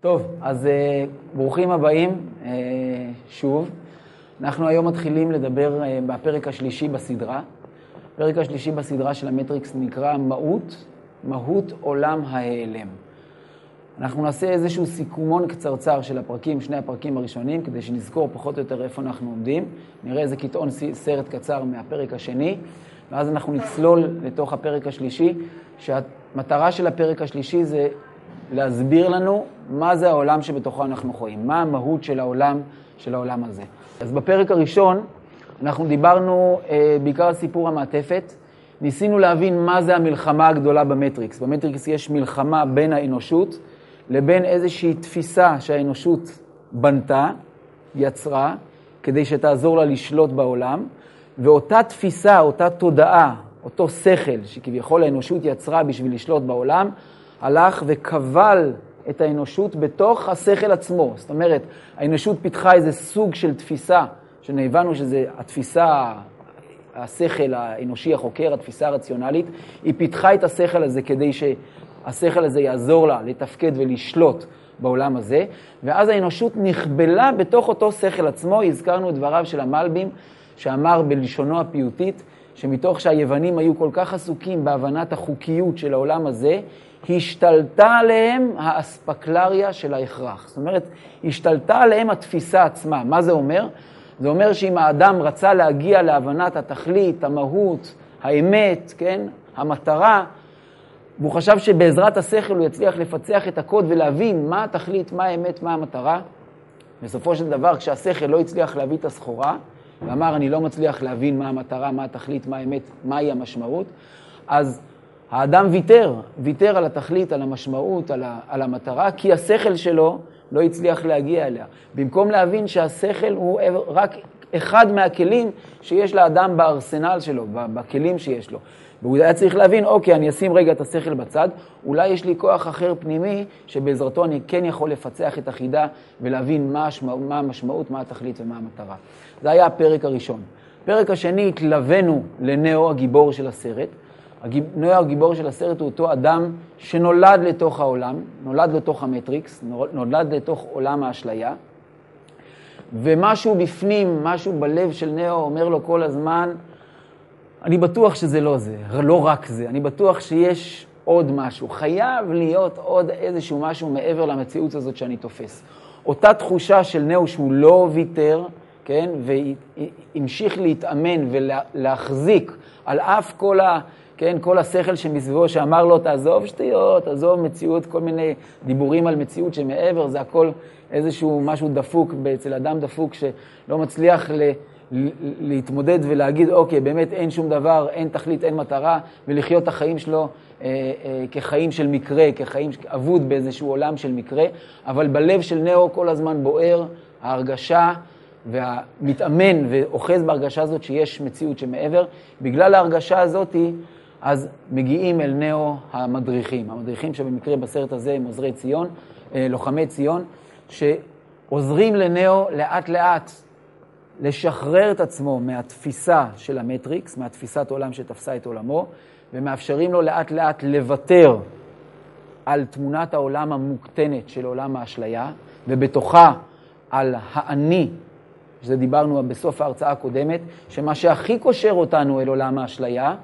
טוב, אז ברוכים הבאים שוב. אנחנו היום מתחילים לדבר בפרק השלישי בסדרה. הפרק השלישי בסדרה של המטריקס נקרא מהות עולם ההיעלם. אנחנו נעשה איזשהו סיכומון קצרצר של הפרקים, שני הפרקים הראשונים, כדי שנזכור פחות או יותר איפה אנחנו עומדים. נראה איזה קטעון סרט קצר מהפרק השני, ואז אנחנו נצלול לתוך הפרק השלישי, שהמטרה של הפרק השלישי זה להסביר לנו מה זה העולם שבתוכו אנחנו חיים, מה המהות של העולם הזה. אז בפרק הראשון אנחנו דיברנו בעיקר על סיפור המעטפת, ניסינו להבין מה זה המלחמה הגדולה במטריקס. במטריקס יש מלחמה בין האנושות לבין איזושהי תפיסה שהאנושות בנתה, יצרה, כדי שתעזור לה לשלוט בעולם, ואותה תפיסה, אותה תודעה, אותו שכל שכביכול האנושות יצרה בשביל לשלוט בעולם, הלך וקבל את האנושות בתוך השכל עצמו. זאת אומרת, האנושות פיתחה איזה סוג של תפיסה, שנבנו שזה התפיסה, השכל האנושי החוקר, התפיסה הרציונלית, היא פיתחה את השכל הזה כדי שהשכל הזה יעזור לה לתפקד ולשלוט בעולם הזה, ואז האנושות נכבלה בתוך אותו שכל עצמו. הזכרנו את דבריו של המלבים, שאמר בלשונו הפיוטית, שמתוך שהיוונים היו כל כך עסוקים בהבנת החוקיות של העולם הזה, השתלטה עליהם האספקלריה של ההכרח. זאת אומרת, השתלטה עליהם התפיסה עצמה. מה זה אומר? זה אומר שאם האדם רצה להגיע להבנת התכלית, המהות, האמת, כן? המטרה, והוא חשב שבעזרת השכל הוא יצליח לפצח את הקוד ולהבין מה התכלית, מה האמת, מה המטרה. בסופו של דבר, כשהשכל לא הצליח להביא את הסחורה, ואמר, אני לא מצליח להבין מה המטרה, מה התכלית, מה האמת, מהי המשמעות, אז האדם ויתר על התכלית, על המשמעות, על המטרה, כי השכל שלו לא הצליח להגיע אליה. במקום להבין שהשכל הוא רק אחד מהכלים שיש לאדם בארסנל שלו, בכלים שיש לו. והוא היה צריך להבין, אוקיי, אני אשים רגע את השכל בצד, אולי יש לי כוח אחר פנימי, שבעזרתו אני כן יכול לפצח את החידה, ולהבין מה המשמעות, מה התכלית ומה המטרה. זה היה הפרק הראשון. הפרק השני, התלווינו לנאו הגיבור של הסרט. נאו הגיבור של הסרט הוא אותו אדם שנולד לתוך העולם, נולד לתוך המטריקס, נולד לתוך עולם האשליה, ומשהו בפנים, משהו בלב של נאו אומר לו כל הזמן, אני בטוח שזה לא זה, לא רק זה, אני בטוח שיש עוד משהו, חייב להיות עוד איזשהו משהו מעבר למציאות הזאת שאני תופס. אותה תחושה של נאו שהוא לא ויתר, כן, והמשיך להתאמן ולהחזיק על אף כל השכל שמסביבו שאמר לו, תעזוב שטויות, תעזוב מציאות, כל מיני דיבורים על מציאות שמעבר, זה הכל איזשהו משהו דפוק, אצל אדם דפוק שלא מצליח להתמודד ולהגיד, אוקיי, באמת אין שום דבר, אין תכלית, אין מטרה, ולחיות את החיים שלו כחיים של מקרה, כחיים אבוד באיזשהו עולם של מקרה, אבל בלב של נאו כל הזמן בוער ההרגשה, והמתאמן ואוחז בהרגשה הזאת שיש מציאות שמעבר. בגלל ההרגשה הזאת, אז מגיעים אל נאו המדריכים שבמקרה בסרט הזה הם עוזרי ציון, לוחמי ציון, שעוזרים לנאו לאט לאט לשחרר את עצמו מהתפיסה של המטריקס, מהתפיסת עולם שתפסה את עולמו, ומאפשרים לו לאט לאט לוותר על תמונת העולם המוקטנת של עולם האשליה, ובתוכה על האני, שזה דיברנו בסוף ההרצאה הקודמת, שמה שהכי קושר אותנו אל עולם האשליה,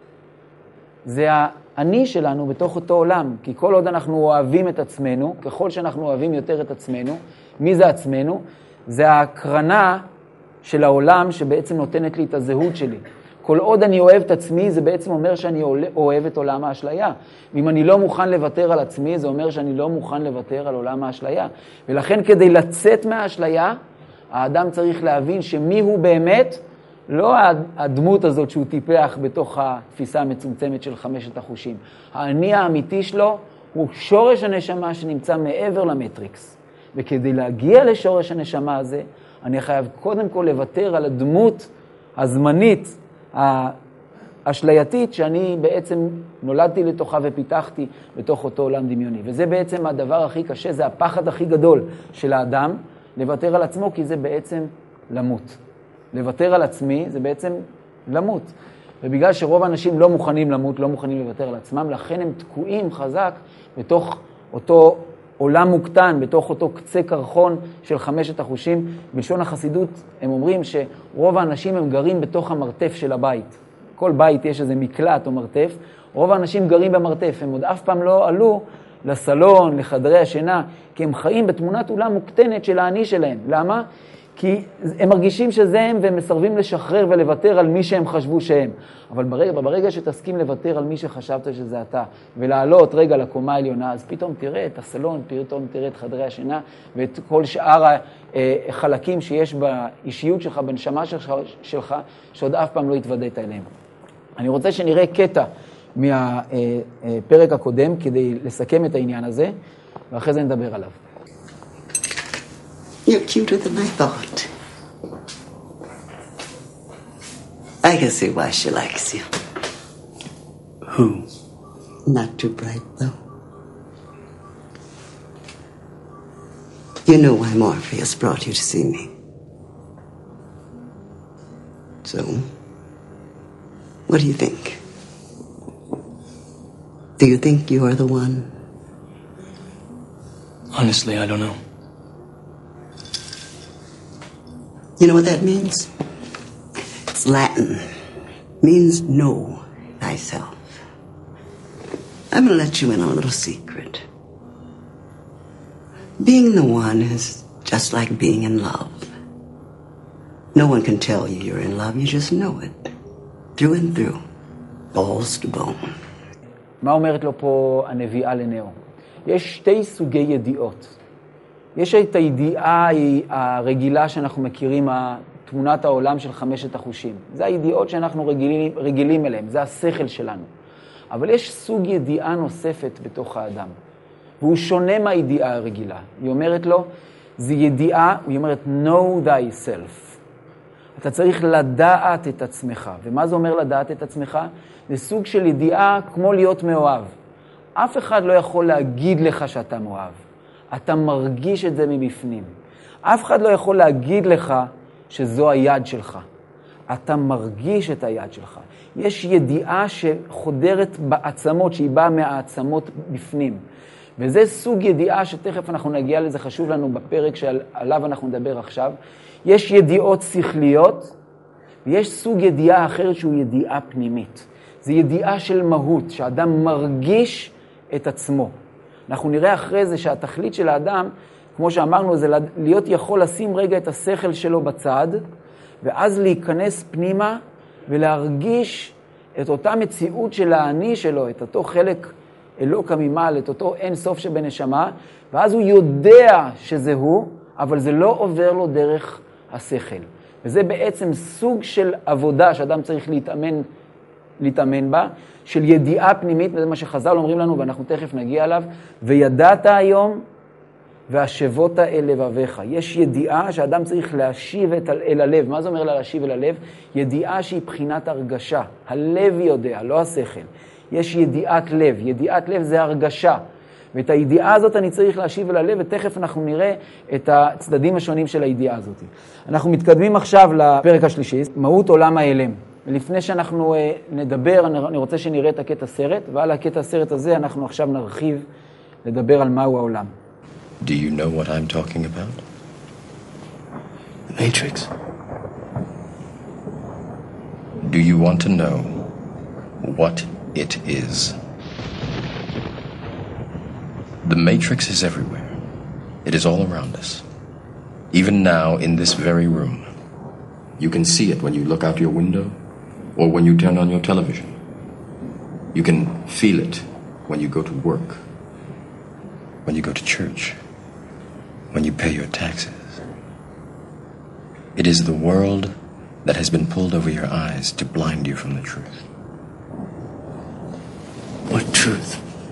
זה האני שלנו בתוך אותו עולם. כי כל עוד אנחנו אוהבים את עצמנו, ככל שאנחנו אוהבים יותר את עצמנו, מי זה עצמנו? זה ההקרנה של העולם שבעצם נותנת לי את הזהות שלי. כל עוד אני אוהב את עצמי, זה בעצם אומר שאני אוהב את עולם האשליה. ואם אני לא מוכן לוותר על עצמי, זה אומר שאני לא מוכן לוותר על עולם האשליה. ולכן כדי לצאת מהאשליה, האדם צריך להבין שמי הוא באמת, לא הדמות הזאת שהוא טיפח בתוך התפיסה המצומצמת של 5 החושים. האני האמיתי שלו הוא שורש הנשמה שנמצא מעבר למטריקס. וכדי להגיע לשורש הנשמה הזה, אני חייב קודם כל לוותר על הדמות הזמנית, האשלייתית, שאני בעצם נולדתי לתוכה ופיתחתי בתוך אותו עולם דמיוני. וזה בעצם הדבר הכי קשה, זה הפחד הכי גדול של האדם, לוותר על עצמו, כי זה בעצם למות. לוותר על עצמי זה בעצם למות. ובגלל שרוב האנשים לא מוכנים למות, לא מוכנים לוותר על עצמם, לכן הם תקועים חזק בתוך אותו עולם מוקטן בתוך אותו קצה קרחון של 5 החושים. בלשון החסידות הם אומרים שרוב האנשים הם גרים בתוך המרתף של הבית. כל בית יש איזה מקלט או מרתף, רוב האנשים גרים במרתף, הם עוד אף פעם לא עלו לסלון, לחדרי השינה, כי הם חיים בתמונת עולם מוקטנת של האני שלהם. למה? כי הם מרגישים שזה הם והם מסרבים לשחרר ולוותר על מי שהם חשבו שהם. אבל ברגע שתסכים לוותר על מי שחשבת שזה אתה, ולעלות רגע לקומה העליונה, אז פתאום תראה את הסלון, פתאום תראה את חדרי השינה, ואת כל שאר החלקים שיש באישיות שלך, בנשמה שלך, שעוד אף פעם לא התוודעת אליהם. אני רוצה שנראה קטע מהפרק הקודם, כדי לסכם את העניין הזה, ואחרי זה נדבר עליו. You're cuter than I thought. I can see why she likes you. Who? Not too bright, though. You know why Morpheus brought you to see me. So, what do you think? Do you think you are the one? Honestly, I don't know. You know what that means? It's Latin. Means know thyself. I'm going to let you in on a little secret. Being the one is just like being in love. No one can tell you you're in love. You just know it. Through and through. Balls to bone. מה אומרת לו פה הנביאה לנאו? יש 2 סוגי ידיעות. יש את הידיעה הרגילה שאנחנו מכירים, תמונת העולם של 5 החושים. זה הידיעות שאנחנו רגילים אליהם, זה השכל שלנו. אבל יש סוג ידיעה נוספת בתוך האדם, והוא שונה מהידיעה הרגילה. היא אומרת לו, זו ידיעה, היא אומרת, know thyself. אתה צריך לדעת את עצמך. ומה זה אומר לדעת את עצמך? זה סוג של ידיעה כמו להיות מאוהב. אף אחד לא יכול להגיד לך שאתה מאוהב. אתה מרגיש את זה מבפנים. אף אחד לא יכול להגיד לך שזו היד שלך. אתה מרגיש את היד שלך. יש ידיעה שחודרת בעצמות, שהיא באה מהעצמות בפנים. וזה סוג ידיעה שתכף אנחנו נגיע לזה, חשוב לנו בפרק שעליו אנחנו נדבר עכשיו. יש ידיעות שכליות, ויש סוג ידיעה אחרת שהוא ידיעה פנימית. זה ידיעה של מהות, שהאדם מרגיש את עצמו. אנחנו נראה אחרי זה שהתכלית של האדם, כמו שאמרנו, זה להיות יכול לשים רגע את השכל שלו בצד, ואז להיכנס פנימה ולהרגיש את אותה מציאות של האני שלו, את אותו חלק אלוקא ממעל, את אותו אין סוף שבנשמה, ואז הוא יודע שזה הוא, אבל זה לא עובר לו דרך השכל. וזה בעצם סוג של עבודה שאדם צריך להתאמן בה, של ידיעה פנימית, וזה מה שחז"ל אומרים לנו, ואנחנו תכף נגיע אליו, וידעת היום, והשבות אל לבביך. יש ידיעה שאדם צריך להשיב אל הלב. מה זה אומר להשיב אל הלב? ידיעה שהיא בחינת הרגשה. הלב יודע, לא השכל. יש ידיעת לב. ידיעת לב זה הרגשה. ואת הידיעה הזאת אני צריך להשיב אל הלב, ותכף אנחנו נראה את הצדדים השונים של הידיעה הזאת. אנחנו מתקדמים עכשיו לפרק השלישי, מהות עולם ההלם. ולפני שאנחנו נדבר, אני רוצה שנראה את הקטע סרט, ועל הקטע הסרט הזה אנחנו עכשיו נרחיב לדבר על מהו העולם. Do you know what I'm talking about? The Matrix. Do you want to know what it is? The Matrix is everywhere. It is all around us. Even now, in this very room. You can see it when you look out your window or when you turn on your television. You can feel it when you go to work, when you go to church, when you pay your taxes. It is the world that has been pulled over your eyes to blind you from the truth. What truth?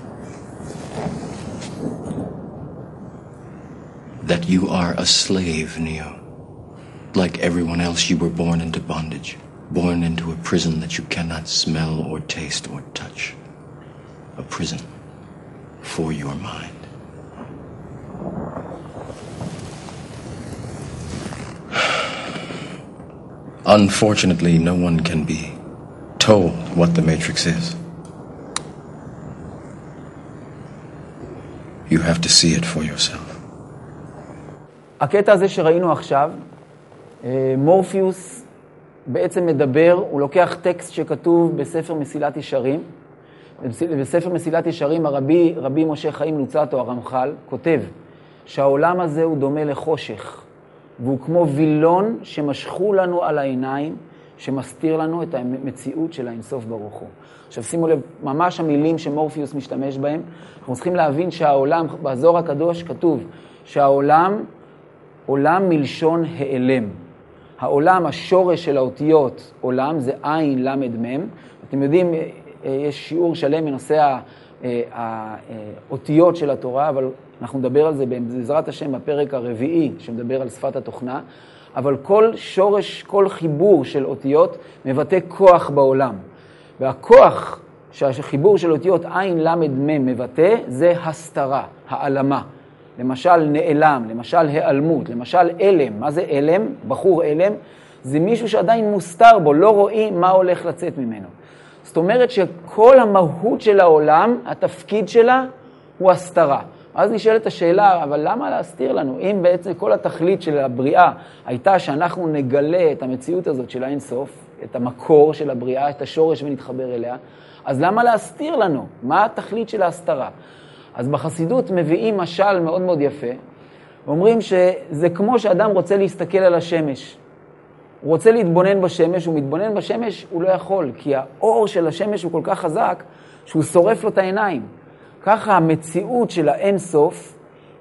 That you are a slave, Neo. Like everyone else, you were born into bondage, born into a prison that you cannot smell or taste or touch. A prison for your mind. Unfortunately, no one can be told what the Matrix is. You have to see it for yourself. הקטע הזה שראינו עכשיו, מורפיוס בעצם מדבר, הוא לוקח טקסט שכתוב בספר מסילת ישרים. בספר מסילת ישרים רבי משה חיים לוצאטו, הרמח"ל, כותב שהעולם הזה הוא דומה לחושך, והוא כמו וילון שמשכו לנו על העיניים, שמסתיר לנו את המציאות של האינסוף ברוך הוא. עכשיו שימו לב, ממש המילים שמורפיוס משתמש בהם, אנחנו צריכים להבין שהעולם, בזוהר הקדוש כתוב שהעולם, עולם מלשון העלם. העולם, השורש של האותיות עולם, זה עין למד מם. אתם יודעים, יש שיעור שלם מנושא האותיות של התורה, אבל אנחנו נדבר על זה בעזרת השם בפרק הרביעי, שמדבר על שפת התוכנה. אבל כל שורש, כל חיבור של אותיות מבטא כוח בעולם. והכוח שהחיבור של אותיות עין למד מם מבטא זה הסתרה, העלמה. למשל נעלם, למשל העלמות, למשל אלם. מה זה אלם? בחור אלם. זה מישהו שעדיין מוסתר בו, לא רואים מה הולך לצאת ממנו. זאת אומרת שכל המהות של העולם, התפקיד שלה הוא הסתרה. אז נשאלת השאלה, אבל למה להסתיר לנו? אם בעצם כל התכלית של הבריאה הייתה שאנחנו נגלה את המציאות הזאת של האינסוף, את המקור של הבריאה, את השורש ונתחבר אליה, אז למה להסתיר לנו? מה התכלית של ההסתרה? אז בחסידות מביאים משל מאוד מאוד יפה, ואומרים שזה כמו שאדם רוצה להסתכל על השמש. הוא רוצה להתבונן בשמש, הוא מתבונן בשמש, הוא לא יכול, כי האור של השמש הוא כל כך חזק, שהוא שורף לו את העיניים. ככה המציאות של האין סוף,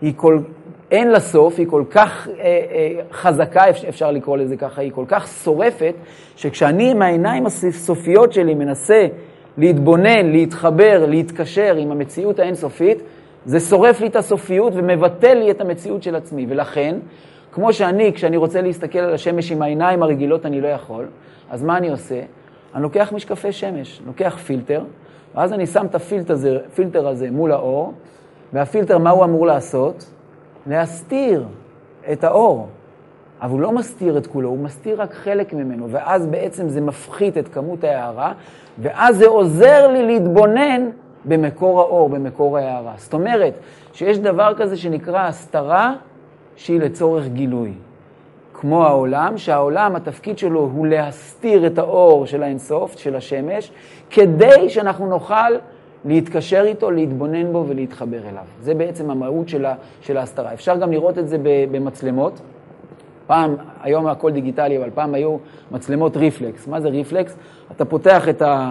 אין לה סוף, היא כל כך חזקה, אפשר לקרוא לזה ככה, היא כל כך שורפת, שכשאני עם העיניים הסופיות שלי מנסה להתבונן, להתחבר, להתקשר עם המציאות האינסופית, זה שורף לי את הסופיות ומבטל לי את המציאות של עצמי. ולכן, כמו כשאני רוצה להסתכל על השמש עם העיניים הרגילות, אני לא יכול, אז מה אני עושה? אני לוקח משקפי שמש, לוקח פילטר, ואז אני שם את הפילטר הזה מול האור, והפילטר מה הוא אמור לעשות? להסתיר את האור. אבל הוא לא מסתיר את כולו, הוא מסתיר רק חלק ממנו, ואז בעצם זה מפחית את כמות ההערה, ואז זה עוזר לי להתבונן במקור האור, במקור ההערה. זאת אומרת, שיש דבר כזה שנקרא הסתרה, שהיא לצורך גילוי. כמו העולם, שהעולם, התפקיד שלו הוא להסתיר את האור של האינסוף, של השמש, כדי שאנחנו נוכל להתקשר איתו, להתבונן בו ולהתחבר אליו. זה בעצם המהות של ההסתרה. אפשר גם לראות את זה במצלמות. פעם, היום הכל דיגיטלי, אבל פעם היו מצלמות ריפלקס. מה זה ריפלקס? אתה פותח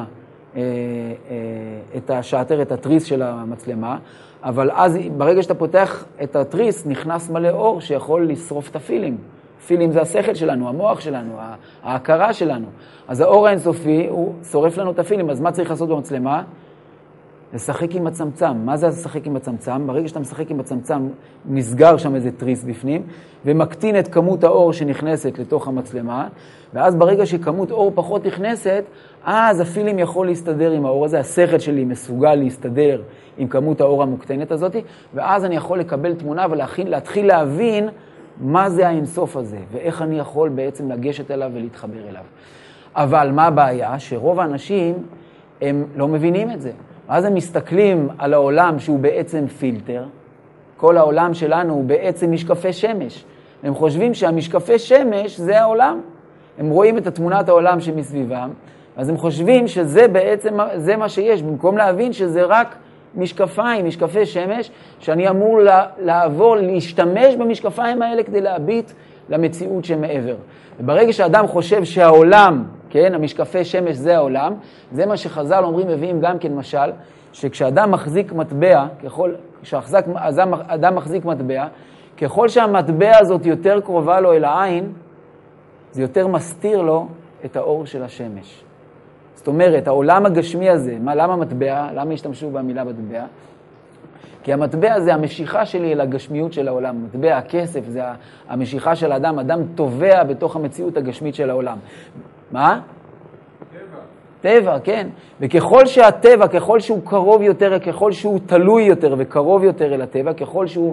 את השעתר, את התריס של המצלמה, אבל אז ברגע שאתה פותח את התריס, נכנס מלא אור שיכול לשרוף את הפילים. פילים זה השכל שלנו, המוח שלנו, ההכרה שלנו. אז האור האינסופי הוא שורף לנו את הפילים. אז מה צריך לעשות במצלמה? לשחק עם הצמצם. מה זה לשחק עם הצמצם? ברגע שאתה משחק עם הצמצם, נסגר שם איזה תריס בפנים, ומקטין את כמות האור שנכנסת לתוך המצלמה, ואז ברגע שכמות אור פחות נכנסת, אז הפילים יכול להסתדר עם האור הזה, השכל שלי מסוגל להסתדר עם כמות האור המוקטנת הזאת, ואז אני יכול לקבל תמונה ולהתחיל להבין מה זה האינסוף הזה, ואיך אני יכול בעצם לגשת אליו ולהתחבר אליו. אבל מה הבעיה? שרוב האנשים הם לא מבינים את זה. אז הם מסתכלים על העולם שהוא בעצם פילטר. כל העולם שלנו הוא בעצם משקפי שמש. הם חושבים שהמשקפי שמש זה העולם. הם רואים את תמונת העולם שמסביבם, אז הם חושבים שזה בעצם, זה מה שיש, במקום להבין שזה רק משקפיים, משקפי שמש, שאני אמור לעבור, להשתמש במשקפיים האלה כדי להביט למציאות שמעבר. וברגע שאדם חושב שהעולם, כן, המשקפי שמש זה העולם, זה מה אומרים, מביאים גם כן משל, שכשאדם מחזיק מטבע, כשאדם מחזיק מטבע, ככל שהמטבע הזאת יותר קרובה לו אל העין, זה יותר מסתיר לו את האור של השמש. זאת אומרת, העולם הגשמי הזה, למה מטבע? למה השתמשו במילה מטבע? כי המטבע זה המשיכה שלי אל הגשמיות של העולם. מטבע, הכסף, זה המשיכה של האדם. אדם טובע בתוך המציאות הגשמית של העולם. מה? טבע, כן. וככל שהטבע, ככל שהוא קרוב יותר, ככל שהוא תלוי יותר וקרוב יותר אל הטבע, ככל שהוא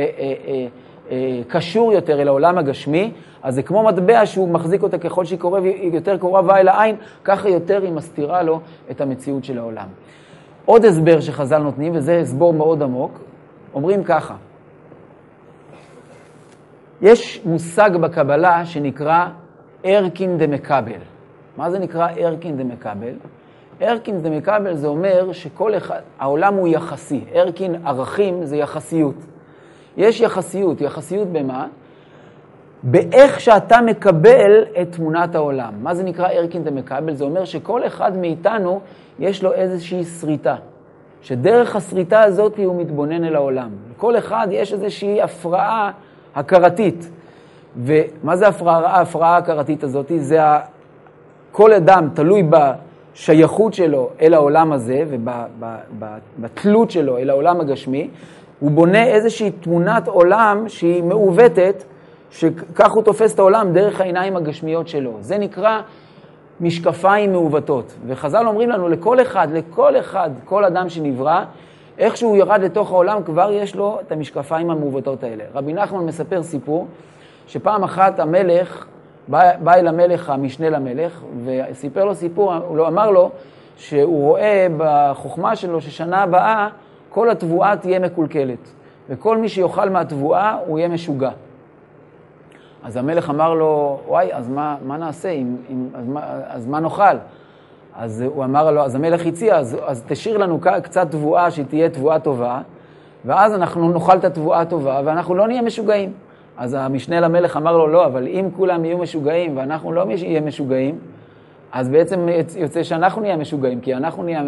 קשור יותר אל העולם הגשמי, אז זה כמו מטבע שהוא מחזיק אותה ככל שהיא יותר קרובה אל העין, ככה יותר היא מסתירה לו את המציאות של העולם. עוד הסבר שחז"ל נותנים, וזה הסבר מאוד עמוק, אומרים ככה, יש מושג בקבלה שנקרא ערכין דמקבל. מה זה נקרא ערכין דמקבל? ערכין דמקבל זה אומר שכל אחד, העולם הוא יחסי. ערכין, ערכים, זה יחסיות. יש יחסיות. יחסיות במה? באיך שאתה מקבל את תמונת העולם. מה זה נקרא ערכין דמקבל? זה אומר שכל אחד מאיתנו יש לו איזושהי שריטה. שדרך השריטה הזאת הוא מתבונן אל העולם. לכל אחד יש איזושהי הפרעה הכרתית. ומה זה ההפרעה הכרתית הזאת? זה כל אדם תלוי בשייכות שלו אל העולם הזה ובתלות שלו אל העולם הגשמי. הוא בונה איזושהי תמונת עולם שהיא מעוותת, שכך הוא תופס את העולם דרך העיניים הגשמיות שלו. זה נקרא משקפיים מעוותות. וחז"ל אומרים לנו, לכל אחד, כל אדם שנברא, איך שהוא ירד לתוך העולם, כבר יש לו את המשקפיים המעוותות האלה. רבי נחמן מספר סיפור, שפעם אחת המלך, בא אל המלך, המשנה למלך, וסיפר לו סיפור, הוא אמר לו, שהוא רואה בחוכמה שלו ששנה הבאה, כל התבואה תהיה מקולקלת. וכל מי שיאכל מהתבואה, הוא יהיה משוגע. אז המלך אמר לו, וואי, אז מה נעשה? אז מה נאכל? אז הוא אמר לו, אז המלך הציע, אז תשאיר לנו קצת תבואה שתהיה תבואה טובה, ואז אנחנו נאכל את התבואה הטובה, ואנחנו לא נהיה משוגעים. אז המשנה למלך אמר לו, לא, אבל אם כולם יהיו משוגעים, ואנחנו לא נהיה משוגעים, אז בעצם יוצא שאנחנו נהיה משוגעים, כי אנחנו נהיה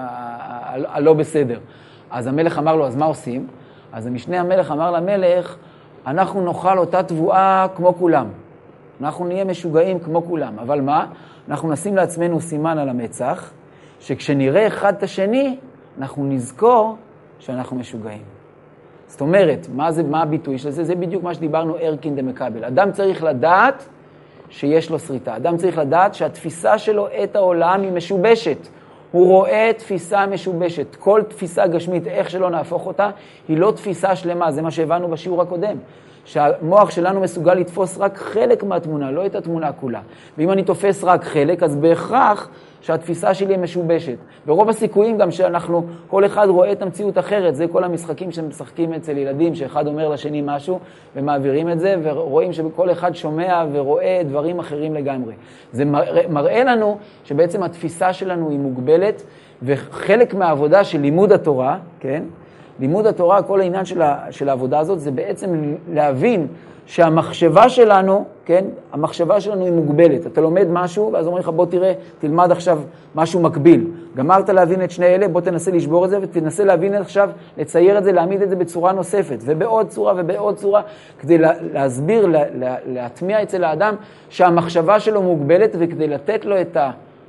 הלא בסדר. אז המלך אמר לו, אז מה עושים? אז המשנה המלך אמר למלך, אנחנו נאכל אותה תבואה כמו כולם. אנחנו נהיה משוגעים כמו כולם. אבל מה? אנחנו נשים לעצמנו סימן על המצח, שכשנראה אחד את השני, אנחנו נזכור שאנחנו משוגעים. זאת אומרת, מה הביטוי של זה? זה בדיוק מה שדיברנו, ערכין דמקבל. אדם צריך לדעת שיש לו שריטה. אדם צריך לדעת שהתפיסה שלו את העולם היא משובשת. הוא רואה תפיסה משובשת. כל תפיסה גשמית, איך שלא נהפוך אותה, היא לא תפיסה שלמה. זה מה שהבנו בשיעור הקודם. שהמוח שלנו מסוגל לתפוס רק חלק מהתמונה, לא את התמונה כולה. ואם אני תופס רק חלק, אז בהכרח שהתפיסה שלי היא משובשת. ברוב הסיכויים גם שאנחנו, כל אחד רואה את המציאות אחרת. זה כל המשחקים שמשחקים אצל ילדים, שאחד אומר לשני משהו ומעבירים את זה, ורואים שכל אחד שומע ורואה דברים אחרים לגמרי. זה מראה לנו שבעצם התפיסה שלנו היא מוגבלת, וחלק מהעבודה של לימוד התורה, כן? לימוד התורה, כל העניין של העבודה הזאת, זה בעצם להבין שהמחשבה שלנו, כן, המחשבה שלנו היא מוגבלת. אתה לומד משהו, ואז אומרים לך, בוא תראה, תלמד עכשיו משהו מקביל. גמרת להבין את שני אלה, בוא תנסה לשבור את זה, ותנסה להבין עכשיו, לצייר את זה, להעמיד את זה בצורה נוספת, ובעוד צורה ובעוד צורה, כדי להסביר, להטמיע אצל האדם, שהמחשבה שלו מוגבלת, וכדי לתת לו את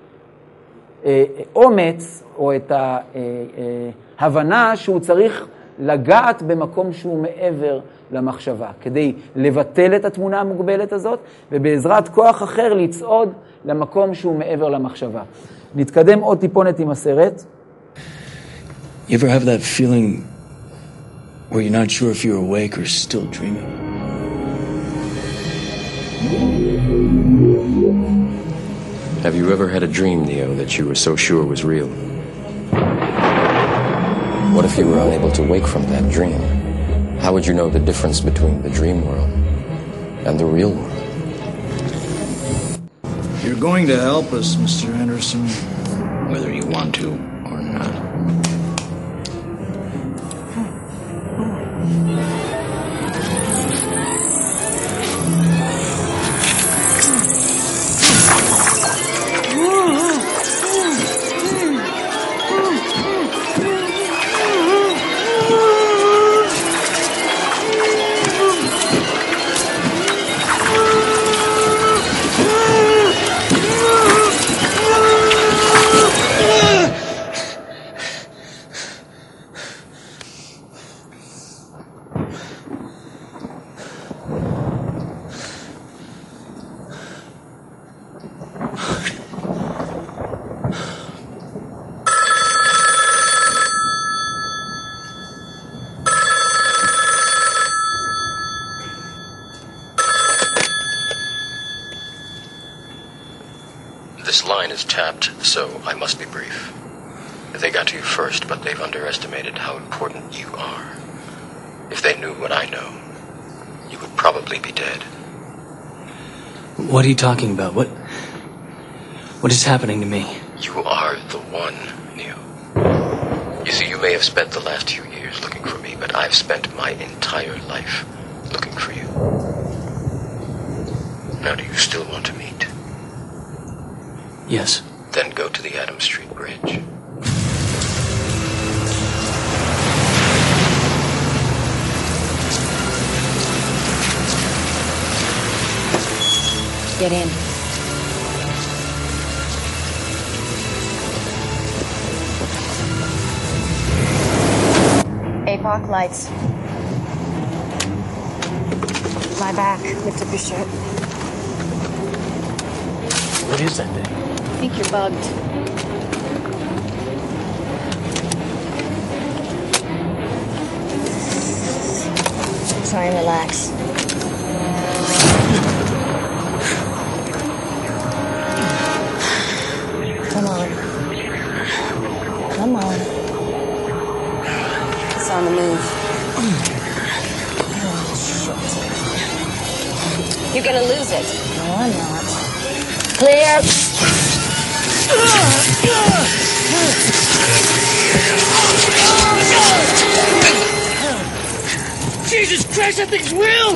האומץ, או את ההבנה שהוא צריך לגעת במקום שהוא מעבר למחשבה, כדי לבטל את התמונה המוגבלת הזאת, ובעזרת כוח אחר לצעוד למקום שהוא מעבר למחשבה. נתקדם עוד טיפונת עם הסרט. You ever have that feeling where you're not sure if you're awake or still dreaming? Have you ever had a dream, Neo, that you were so sure was real? What if you were unable to wake from that dream? How would you know the difference between the dream world and the real world? You're going to help us, Mr. Anderson, whether you want to or not. This line is tapped, so I must be brief. They got to you first, but they've underestimated how important you are. If they knew what I know, you would probably be dead. What are you talking about? What is happening to me? You are the one, Neo. You see, you may have spent the last few years looking for me, but I've spent my entire life looking for you. Now, do you still want to meet? Yes. Then go to the Adams Street Bridge. Get in. APOC lights. Lie back. Lift up your shirt. What is that thing? I think you're bugged. Try and relax. Come on. Come on. It's on the move. You're gonna lose it. No, I'm not. Clear. Jesus Christ, that thing's real!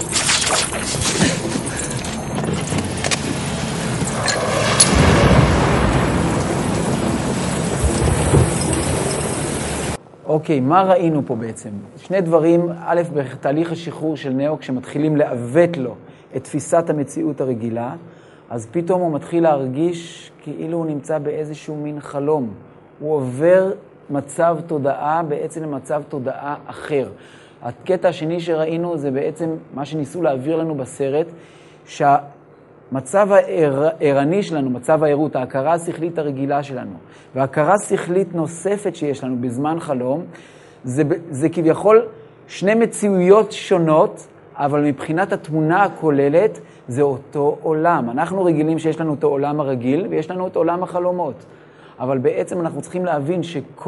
אוקיי, מה ראינו פה בעצם? שני דברים, א', בתהליך השחרור של נאו, כשמתחילים לעוות לו את תפיסת המציאות הרגילה, אז פתאום הוא מתחיל להרגיש כאילו הוא נמצא באיזשהו מין חלום. הוא עובר מצב תודעה בעצם למצב תודעה אחר. הקטע השני שראינו זה בעצם מה שניסו להעביר לנו בסרט, שהמצב הערני שלנו, מצב העירות, ההכרה השכלית הרגילה שלנו, וההכרה שכלית נוספת שיש לנו בזמן חלום, זה כביכול שני מציאויות שונות, אבל מבחינת התמונה הכוללת זה אותו עולם. אנחנו רגילים שיש לנו את העולם הרגיל ויש לנו את עולם החלומות. אבל בעצם אנחנו צריכים להבין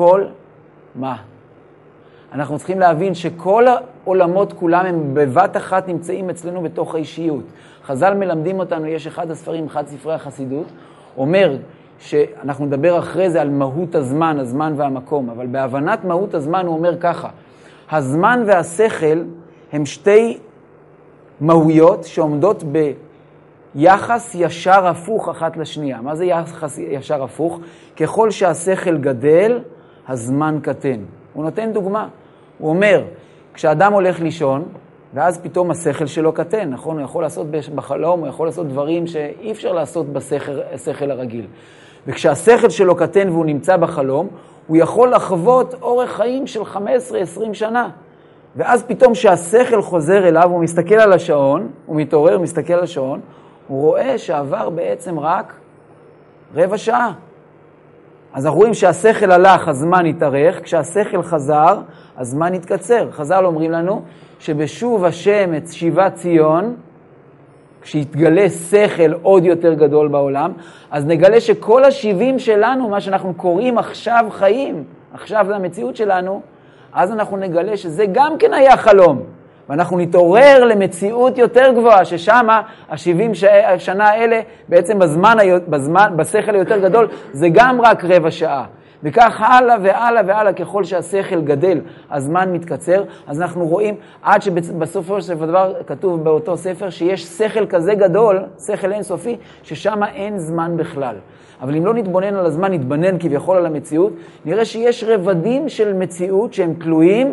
אנחנו צריכים להבין שכל העולמות כולם הם בבת אחת נמצאים אצלנו בתוך האישיות. חז"ל מלמדים אותנו, יש אחד הספרים, אחד ספרי החסידות, אומר שאנחנו נדבר אחרי זה על מהות הזמן והמקום, אבל בהבנת מהות הזמן הוא אומר ככה, הזמן והשכל הם שתי מהויות שעומדות ביחס ישר הפוך אחת לשנייה. מה זה יחס ישר הפוך? ככל שהשכל גדל, הזמן קטן. הוא נותן דוגמה. הוא אומר, כשאדם הולך לישון, ואז פתאום השכל שלו קטן, נכון? הוא יכול לעשות בחלום, הוא יכול לעשות דברים שאי אפשר לעשות בשכל הרגיל. וכשהשכל שלו קטן והוא נמצא בחלום, הוא יכול לחוות אורך חיים של 15-20 שנה. ואז פתאום שהשכל חוזר אליו, הוא מסתכל על השעון, הוא מתעורר, מסתכל על השעון, הוא רואה שעבר בעצם רק רבע שעה. אז אנחנו רואים שהשכל הלך, הזמן התארך, כשהשכל חזר, הזמן התקצר. חז"ל אומרים לנו שבשוב השם את שיבת ציון, כשיתגלה שכל עוד יותר גדול בעולם, אז נגלה שכל ה70 שלנו, מה שאנחנו קוראים עכשיו חיים, עכשיו זה המציאות שלנו, אז אנחנו נגלה שזה גם כן היה חלום. ואנחנו נתעורר למציאות יותר גבוהה, ששם ה70 שנה האלה, בעצם בשכל היותר גדול, זה גם רק רבע שעה. וכך הלאה והלאה והלאה, ככל שהשכל גדל, הזמן מתקצר, אז אנחנו רואים, עד שבסופו של דבר כתוב באותו ספר, שיש שכל כזה גדול, שכל אינסופי, ששם אין זמן בכלל. אבל אם לא נתבונן על הזמן, נתבונן כביכול על המציאות, נראה שיש רבדים של מציאות שהם תלויים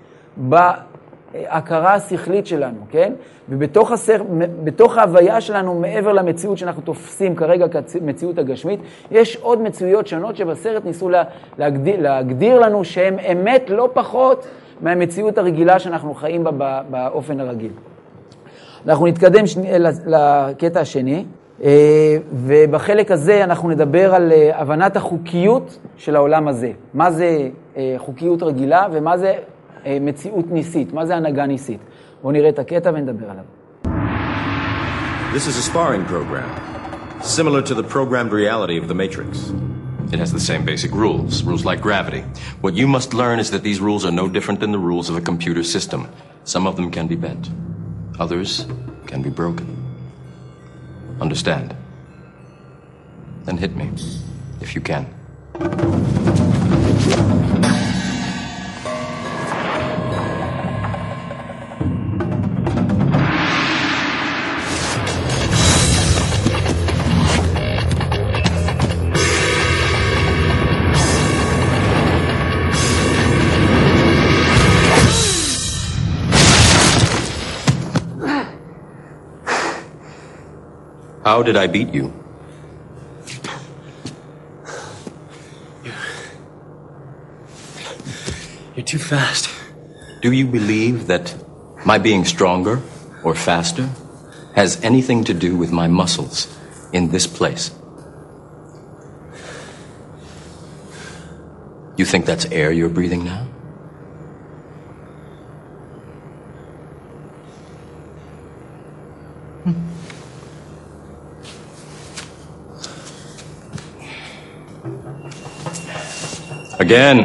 בהכרה השכלית שלנו, כן? ובתוך ההוויה שלנו, מעבר למציאות שאנחנו תופסים כרגע כמציאות הגשמית, יש עוד מציאויות שונות שבסרט ניסו להגדיר לנו שהן אמת לא פחות מהמציאות הרגילה שאנחנו חיים בה באופן הרגיל. אנחנו נתקדם לקטע השני, ובחלק הזה אנחנו נדבר על הבנת החוקיות של העולם הזה. מה זה חוקיות רגילה ומה זה מציאות ניסית, מה זה הנהגה ניסית. בואו נראה את הקטע ונדבר עליו. This is a sparring program, similar to the programmed reality of the Matrix. It has the same basic rules like gravity. What you must learn is that these rules are no different than the rules of a computer system. Some of them can be bent. Others can be broken. Understand? Then hit me, if you can. How did I beat you? You're too fast. Do you believe that my being stronger or faster has anything to do with my muscles in this place? You think that's air you're breathing now? Again.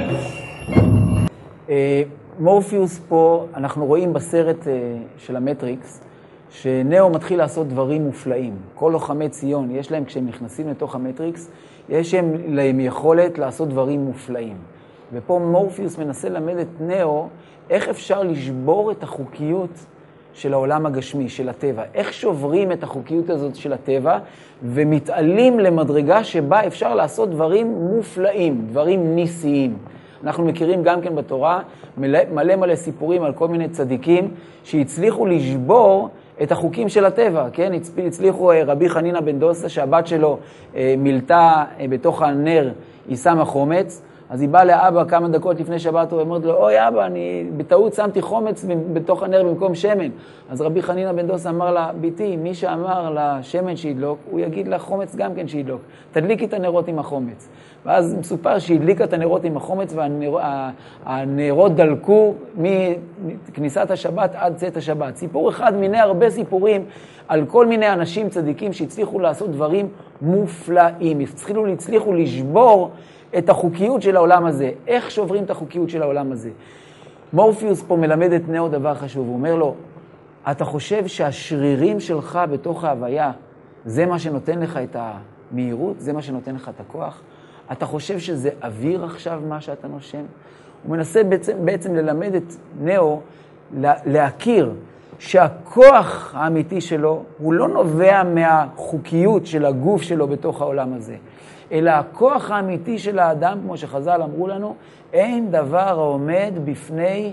מורפיוס פה, אנחנו רואים בסרט של המטריקס, שנאו מתחיל לעשות דברים מופלאים. כל לוחמי ציון, יש להם, כשהם נכנסים לתוך המטריקס, יש להם יכולת לעשות דברים מופלאים. ופה מורפיוס מנסה ללמד את נאו איך אפשר לשבור את החוקיות של העולם הגשמי, של הטבע. איך שוברים את החוקיות הזאת של הטבע, ומתעלים למדרגה שבה אפשר לעשות דברים מופלאים, דברים ניסיים. אנחנו מכירים גם כן בתורה מלא סיפורים על כל מיני צדיקים שהצליחו לשבור את החוקים של הטבע, כן? הצליחו רבי חנינא בן דוסה שהבת שלו מילתה בתוך הנר, היא שמה חומץ, אז היא באה לאבא כמה דקות לפני שבת, הוא אמרת לו, אוי אבא, אני בטעות שמתי חומץ בתוך הנר במקום שמן. אז רבי חנינא בן דוסה אמר לה, ביתי, מי שאמר לשמן שידלוק, הוא יגיד לה חומץ גם כן שידלוק. תדליקי את הנרות עם החומץ. ואז מסופר שהדליקה את הנרות עם החומץ, והנרות דלקו מכניסת השבת עד צאת השבת. סיפור אחד מיני הרבה סיפורים על כל מיני אנשים צדיקים שהצליחו לעשות דברים מופלאים. הצליחו לשבור את החוקיות של העולם הזה. איך שוברים את החוקיות של העולם הזה? מורפיוס פה מלמד את נאו דבר חשוב. הוא אומר לו, אתה חושב שהשרירים שלך בתוך ההוויה, זה מה שנותן לך את המהירות? זה מה שנותן לך את הכוח? אתה חושב שזה אוויר עכשיו מה שאתה נושם? הוא מנסה בעצם ללמד את נאו להכיר שהכוח האמיתי שלו הוא לא נובע מהחוקיות של הגוף שלו בתוך העולם הזה, אלא הכוח האמיתי של האדם, כמו שחז"ל אמרו לנו, אין דבר העומד בפני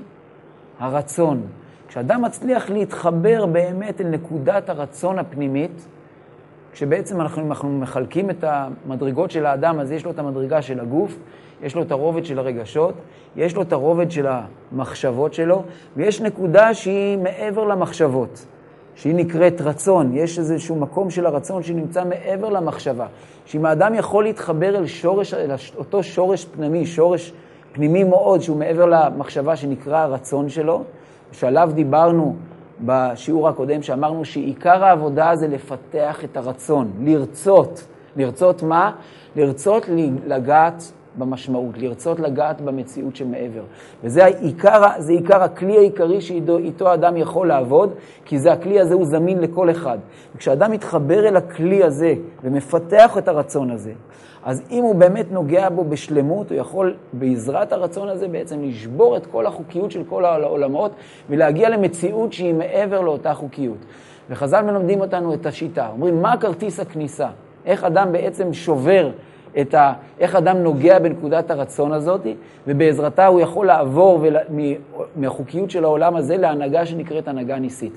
הרצון. כשאדם מצליח להתחבר באמת אל נקודת הרצון הפנימית, כשבעצם אנחנו מחלקים את המדרגות של האדם, אז יש לו את המדרגה של הגוף, יש לו את הרובד של הרגשות, יש לו את הרובד של המחשבות שלו, ויש נקודה שהיא מעבר למחשבות, שהיא נקראת רצון. יש איזשהו מקום של הרצון שנמצא מעבר למחשבה. שאם האדם יכול להתחבר אל אותו שורש פנימי, שורש פנימי מאוד, שהוא מעבר למחשבה שנקרא הרצון שלו, שעליו דיברנו בשיעור הקודם, שאמרנו שעיקר העבודה זה לפתח את הרצון, לרצות. לרצות מה? לרצות לגעת במשמעות, לרצות לגעת במציאות שמעבר. וזה עיקר הכלי העיקרי שאיתו האדם יכול לעבוד, כי זה הכלי הזה הוא זמין לכל אחד. וכשאדם מתחבר אל הכלי הזה ומפתח את הרצון הזה, אז אם הוא באמת נוגע בו בשלמות, הוא יכול בעזרת הרצון הזה בעצם לשבור את כל החוקיות של כל העולמות, ולהגיע למציאות שהיא מעבר לאותה חוקיות. וחז"ל מלמדים אותנו את השיטה. אומרים, מה כרטיס הכניסה? איך אדם בעצם שובר איך אדם נוגע בנקודת הרצון הזאת, ובעזרתה הוא יכול לעבור מהחוקיות של העולם הזה להנהגה שנקראת הנהגה ניסית.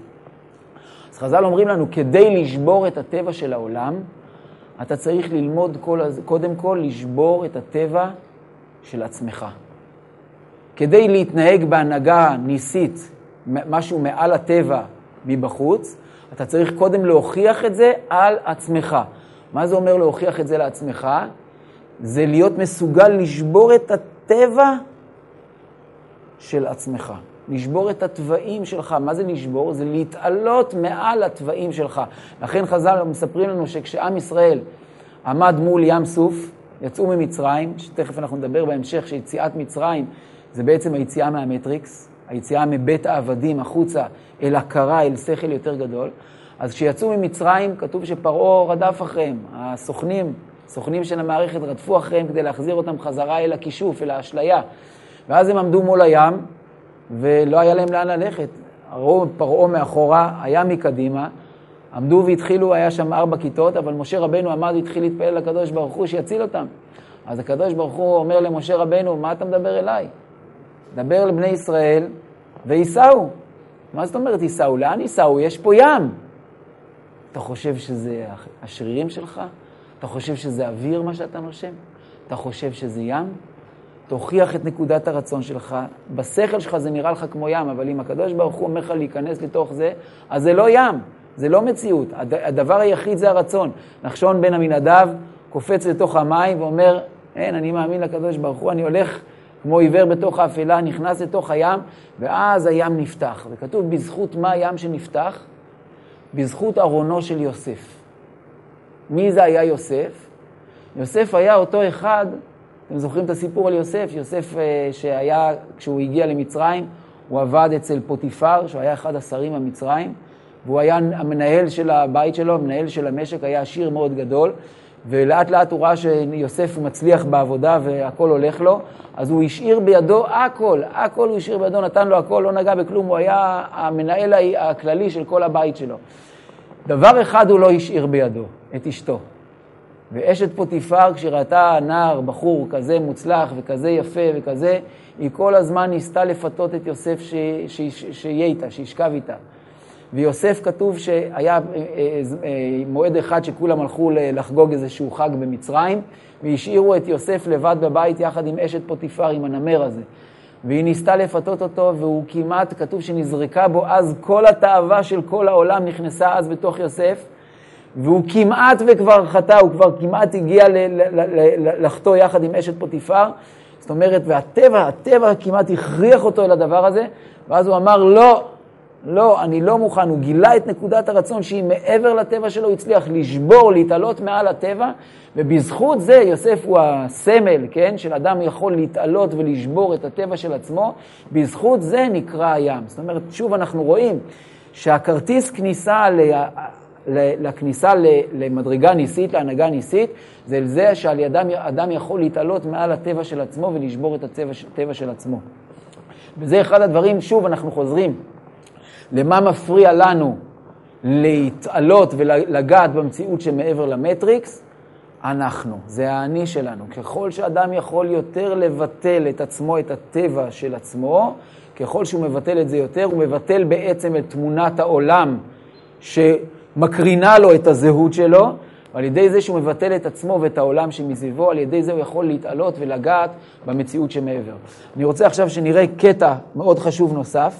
אז חז"ל אומרים לנו, כדי לשבור את הטבע של העולם, אתה צריך ללמוד קודם כל לשבור את הטבע של עצמך. כדי להתנהג בהנהגה ניסית, משהו מעל הטבע מבחוץ, אתה צריך קודם להוכיח את זה על עצמך. מה זה אומר להוכיח את זה לעצמך? זה להיות מסוגל לשבור את הטבע של עצמך. לשבור את הטבעים שלך. מה זה לשבור? זה להתעלות מעל הטבעים שלך. לכן חז"ל מספרים לנו שכשעם ישראל עמד מול ים סוף, יצאו ממצרים, שתכף אנחנו נדבר בהמשך שיציאת מצרים זה בעצם היציאה מהמטריקס, היציאה מבית העבדים החוצה אל הכרה, אל שכל יותר גדול. אז כשיצאו ממצרים, כתוב שפרעה רדף אחריהם. הסוכנים של המערכת רדפו אחריהם כדי להחזיר אותם חזרה אל הכישוף, אל האשליה. ואז הם עמדו מול הים, ולא היה להם לאן ללכת. ראו פרעה מאחורה, הים מקדימה, עמדו והתחילו, היה שם 4 כיתות, אבל משה רבנו עמד והתחיל להתפעל לקדוש ברוך הוא שיציל אותם. אז הקדוש ברוך הוא אומר למשה רבנו, מה אתה מדבר אליי? דבר לבני ישראל ויסעו. מה זאת אומרת יסעו? לאן יסעו? יש פה ים. אתה חושב שזה השרירים שלך? אתה חושב שזה אוויר מה שאתה נושם? אתה חושב שזה ים? תוכיח את נקודת הרצון שלך. בשכל שלך זה נראה לך כמו ים, אבל אם הקדוש ברוך הוא אומר לך להיכנס לתוך זה, אז זה לא ים, זה לא מציאות. הדבר היחיד זה הרצון. נחשון בן עמינדב קופץ לתוך המים ואומר, אין, אני מאמין לקדוש ברוך הוא, אני הולך כמו עיוור בתוך האפלה, נכנס לתוך הים, ואז הים נפתח. וכתוב בזכות מה הים שנפתח? בזכות ארונו של יוסף. מי זה היה יוסף? יוסף היה אותו אחד, אתם זוכרים את הסיפור על יוסף? יוסף שהיה, כשהוא הגיע למצרים, הוא עבד אצל פוטיפר, שהוא היה אחד השרים המצרים, והוא היה המנהל של הבית שלו, המנהל של המשק, היה עשיר מאוד גדול, ולאט לאט הוא ראה שיוסף הוא מצליח בעבודה והכל הולך לו, אז הוא השאיר בידו הכל הוא השאיר בידו, נתן לו הכל, לא נגע בכלום, הוא היה המנהל הכללי של כל הבית שלו. דבר אחד הוא לא השאיר בידו, את אשתו. ואשת פוטיפר, כשראתה נער, בחור כזה מוצלח וכזה יפה וכזה, היא כל הזמן ניסתה לפתות את יוסף שיהיה איתה, שישכב איתה. ויוסף כתוב שהיה מועד אחד שכולם הלכו לחגוג איזשהו חג במצרים, והשאירו את יוסף לבד בבית יחד עם אשת פוטיפר, עם הנמר הזה. והיא ניסתה לפתות אותו, והוא כמעט, כתוב שנזרקה בו אז כל התאווה של כל העולם נכנסה אז בתוך יוסף, והוא כמעט וכבר חטא, הוא כבר כמעט הגיע לחטוא יחד עם אשת פוטיפר. זאת אומרת, והטבע כמעט הכריח אותו אל הדבר הזה, ואז הוא אמר, לא, אני לא מוכן. הוא גילה את נקודת הרצון שהיא מעבר לטבע שלו, הוא הצליח לשבור, להתעלות מעל הטבע, ובזכות זה יוסף הוא הסמל, כן, של אדם יכול להתעלות ולשבור את הטבע של עצמו, בזכות זה נקרא הים. זאת אומרת, שוב אנחנו רואים שהכרטיס כניסה לכניסה למדרגה ניסית, להנהגה ניסית, זה שעל ידם אדם יכול להתעלות מעל הטבע של עצמו ולשבור את הטבע של עצמו. וזה אחד הדברים, שוב אנחנו חוזרים, למה מפריע לנו להתעלות ולגעת במציאות שמעבר למטריקס? זה האני שלנו. ככל שאדם יכול יותר לבטל את עצמו, את הטבע של עצמו, ככל שהוא מבטל את זה יותר, הוא מבטל בעצם את תמונת העולם שמקרינה לו את הזהות שלו, ועל ידי זה שהוא מבטל את עצמו ואת העולם שמסביבו, על ידי זה הוא יכול להתעלות ולגעת במציאות שמעבר. אני רוצה עכשיו שנראה קטע מאוד חשוב נוסף.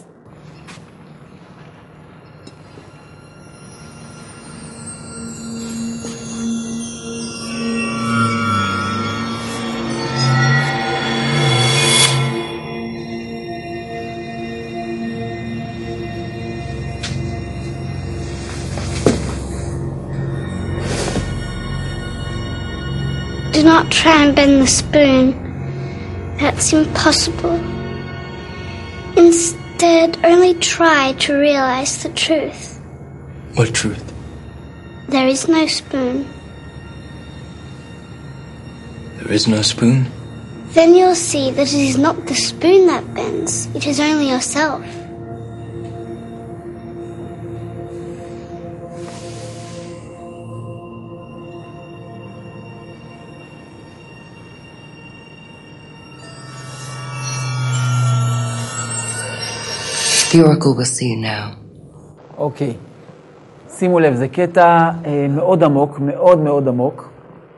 Do not try and bend the spoon. That's impossible. Instead, only try to realize the truth. What truth? There is no spoon. There is no spoon? Then you'll see that it is not the spoon that bends. It is only yourself. The Oracle will see you now. אוקיי. שימו לב, זה קטע מאוד עמוק, מאוד מאוד עמוק.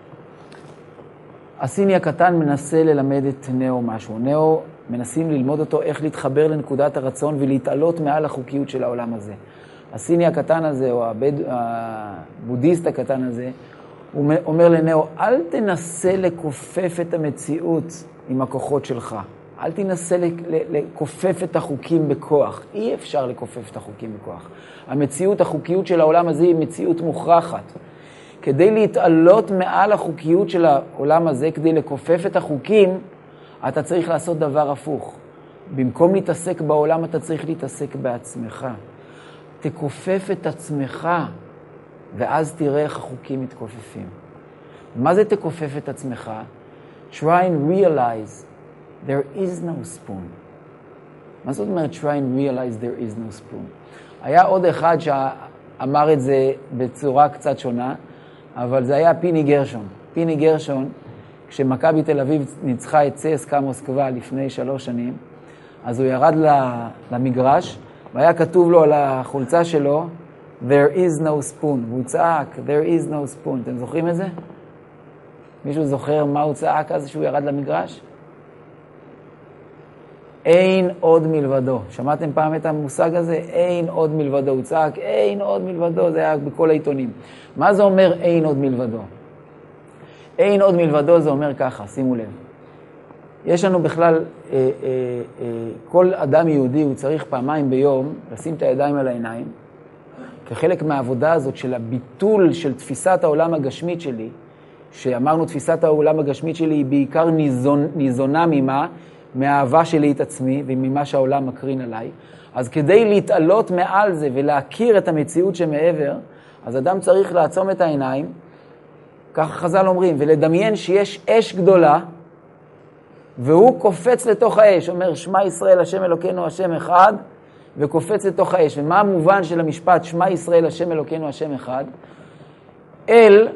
הסיני הקטן מנסה ללמד את נאו משהו. נאו מנסים ללמוד אותו איך להתחבר לנקודת הרצון ולהתעלות מעל החוקיות של העולם הזה. הסיני הקטן הזה, או הבודהיסט הקטן הזה, הוא אומר לנאו, אל תנסה לכופף את המציאות עם הכוחות שלך. אל תנסה לכופף את החוקים בכוח. אי אפשר לכופף את החוקים בכוח. המציאות, החוקיות של העולם הזה היא מציאות מוכרחת. כדי להתעלות מעל החוקיות של העולם הזה, כדי לכופף את החוקים, אתה צריך לעשות דבר הפוך. במקום להתעסק בעולם, אתה צריך להתעסק בעצמך. תכופף את עצמך, ואז תראה איך החוקים מתכופפים. מה זה תכופף את עצמך? Try and realize there is no spoon. מה זאת אומרת try and realize there is no spoon? היה עוד אחד שאמר את זה בצורה קצת שונה, אבל זה היה פיני גרשון. פיני גרשון, כשמכבי תל אביב ניצחה את CSKA מוסקבה לפני 3 שנים, אז הוא ירד למגרש, והיה כתוב לו על החולצה שלו, there is no spoon. והוא צעק, there is no spoon. אתם זוכרים את זה? מישהו זוכר מה הוא צעק אז שהוא ירד למגרש? אין עוד מלבדו. שמעתם פעם את המושג הזה? אין עוד מלבדו. הוא צעק, אין עוד מלבדו. זה היה בכל העיתונים. מה זה אומר אין עוד מלבדו? אין עוד מלבדו זה אומר ככה, שימו לב. יש לנו בכלל, כל אדם יהודי הוא צריך פעמיים ביום לשים את הידיים על העיניים, כחלק מהעבודה הזאת של הביטול של תפיסת העולם הגשמית שלי, שאמרנו תפיסת העולם הגשמית שלי היא בעיקר ניזונה ממה? מהאהבה שלי את עצמי וממה שהעולם מקרין עליי. אז כדי להתעלות מעל זה ולהכיר את המציאות שמעבר, אז אדם צריך לעצום את העיניים, ככה חז"ל אומרים, ולדמיין שיש אש גדולה, והוא קופץ לתוך האש, אומר שמע ישראל השם אלוקינו השם אחד, וקופץ לתוך האש. ומה המובן של המשפט שמע ישראל השם אלוקינו השם אחד? אל,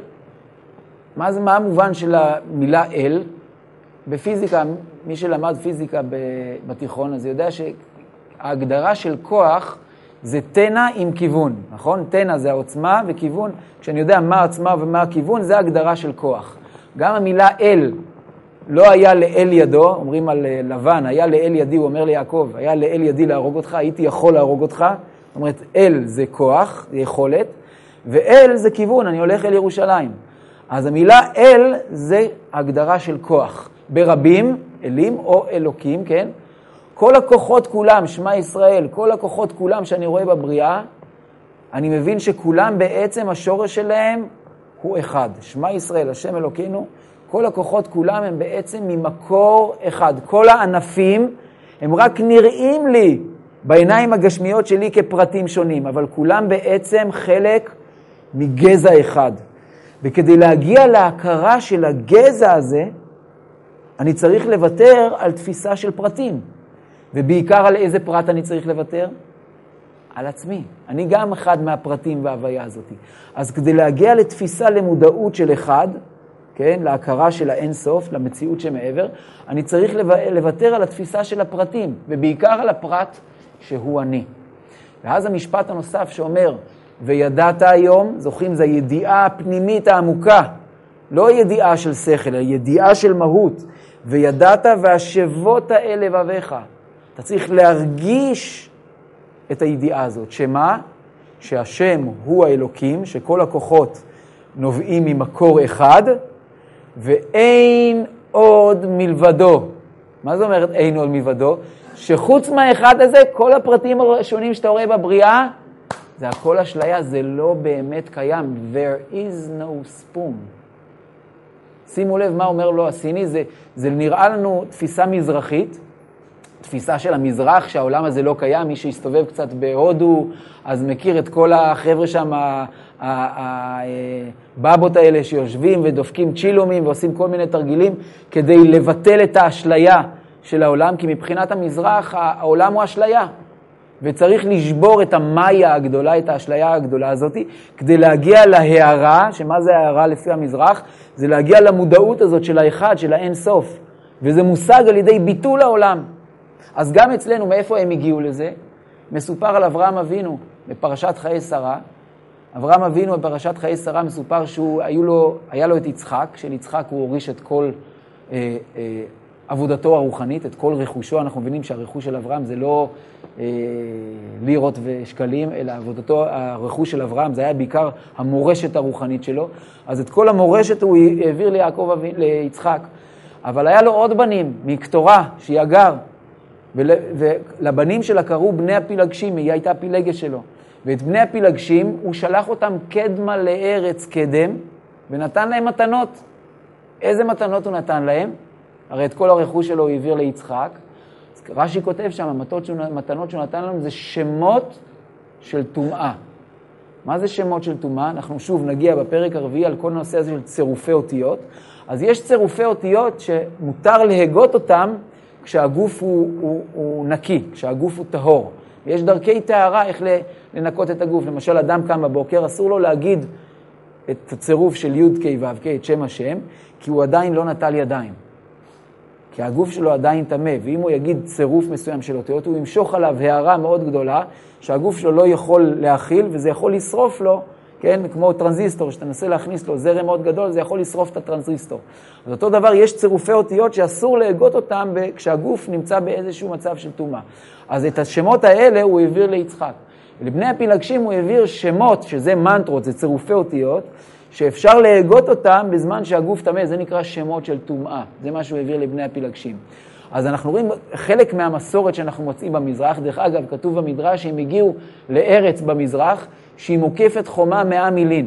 מה המובן של המילה אל? בפיזיקה, מי שלמד פיזיקה בתיכון, אז יודע שההגדרה של כוח זה תנע עם כיוון, נכון? תנע זה העוצמה וכיוון. כשאני יודע מה העוצמה ומה הכיוון, זה ההגדרה של כוח. גם המילה אל, לא היה לאל ידו, אומרים על לבן, היה לאל ידי, הוא אומר ליעקב, היה לאל ידי להרוג אותך, הייתי יכול להרוג אותך. זאת אומרת, אל זה כוח, זה יכולת, ואל זה כיוון, אני הולך אל ירושלים. אז המילה אל זה הגדרה של כוח. ברבים, אלים או אלוקים, כן? כל הכוחות כולם, שמע ישראל, כל הכוחות כולם שאני רואה בבריאה, אני מבין שכולם בעצם השורש שלהם הוא אחד. שמע ישראל, השם אלוקינו, כל הכוחות כולם הם בעצם ממקור אחד. כל הענפים הם רק נראים לי בעיניים הגשמיות שלי כפרטים שונים, אבל כולם בעצם חלק מגזע אחד. וכדי להגיע להכרה של הגזע הזה, אני צריך לוותר על תפיסה של פרטים. ובעיקר על איזה פרט אני צריך לוותר? על עצמי. אני גם אחד מהפרטים וההוויה הזאת. אז כדי להגיע לתפיסה למודעות של אחד, כן, להכרה של האין סוף, למציאות שמעבר, אני צריך לוותר על התפיסה של הפרטים, ובעיקר על הפרט שהוא אני. ואז המשפט הנוסף שאומר, וידעת היום, זוכרים, זה הידיעה הפנימית העמוקה, לא ידיעה של שכל, אלא ידיעה של מהות. וידעת והשבות אל לבביך. אתה צריך להרגיש את הידיעה הזאת. שמה? שהשם הוא האלוקים, שכל הכוחות נובעים ממקור אחד, ואין עוד מלבדו. מה זה אומרת אין עוד מלבדו? שחוץ מהאחד הזה, כל הפרטים השונים שאתה רואה בבריאה, זה הכל אשליה, זה לא באמת קיים. There is no spoon. שימו לב מה אומר לו הסיני, זה נראה לנו תפיסה מזרחית, תפיסה של המזרח, שהעולם הזה לא קיים. מי שהסתובב קצת בהודו, אז מכיר את כל החבר'ה שם, הבאבות האלה שיושבים ודופקים צ'ילומים ועושים כל מיני תרגילים, כדי לבטל את האשליה של העולם, כי מבחינת המזרח העולם הוא אשליה. וצריך לשבור את המאיה הגדולה, את האשליה הגדולה הזאת, כדי להגיע להערה, שמה זה הערה לפי המזרח? זה להגיע למודעות הזאת של האחד, של האין סוף. וזה מושג על ידי ביטול העולם. אז גם אצלנו, מאיפה הם הגיעו לזה? מסופר על אברהם אבינו בפרשת חיי שרה. אברהם אבינו בפרשת חיי שרה מסופר היה לו את יצחק, של יצחק הוא הוריש את כל עבודתו הרוחנית, את כל רכושו. אנחנו מבינים שהרכוש של אברהם זה לא לירות ושקלים, אלא הרכוש של אברהם זה היה בעיקר המורשת הרוחנית שלו. אז את כל המורשת הוא העביר ליצחק. אבל היה לו עוד בנים, מקטורה, שהיא אגר, ולבנים שלה קראו בני הפילגשים, היא הייתה פילגש שלו. ואת בני הפילגשים הוא שלח אותם קדמה לארץ קדם, ונתן להם מתנות. איזה מתנות הוא נתן להם? הרי את כל הרכוש שלו הוא העביר ליצחק. רש"י כותב שם, המתנות שהוא נתן לנו זה שמות של טומאה. מה זה שמות של טומאה? אנחנו שוב נגיע בפרק הרביעי על כל הנושא הזה של צירופי אותיות. אז יש צירופי אותיות שמותר להגות אותם כשהגוף הוא נקי, כשהגוף הוא טהור. יש דרכי טהרה איך לנקות את הגוף. למשל, אדם קם בבוקר, אסור לו להגיד את הצירוף של י' ק' ו' ק', את שם השם, כי הוא עדיין לא נטל ידיים. כי הגוף שלו עדיין טמא, ואם הוא יגיד צירוף מסוים של אותיות, הוא ימשוך עליו הערה מאוד גדולה, שהגוף שלו לא יכול להכיל, וזה יכול לשרוף לו, כן? כמו טרנזיסטור, שתנסה להכניס לו זרם מאוד גדול, זה יכול לשרוף את הטרנזיסטור. אז אותו דבר, יש צירופי אותיות שאסור להגות אותם כשהגוף נמצא באיזשהו מצב של טומאה. אז את השמות האלה הוא העביר ליצחק. לבני הפילגשים הוא העביר שמות, שזה מנטרות, זה צירופי אותיות, שאפשר להגות אותם בזמן שהגוף טמא, זה נקרא שמות של טומאה. זה מה שהוא העביר לבני הפילגשים. אז אנחנו רואים חלק מהמסורת שאנחנו מוצאים במזרח, דרך אגב, כתוב במדרש שהם הגיעו לארץ במזרח, שהיא מוקפת חומה 100 מילין.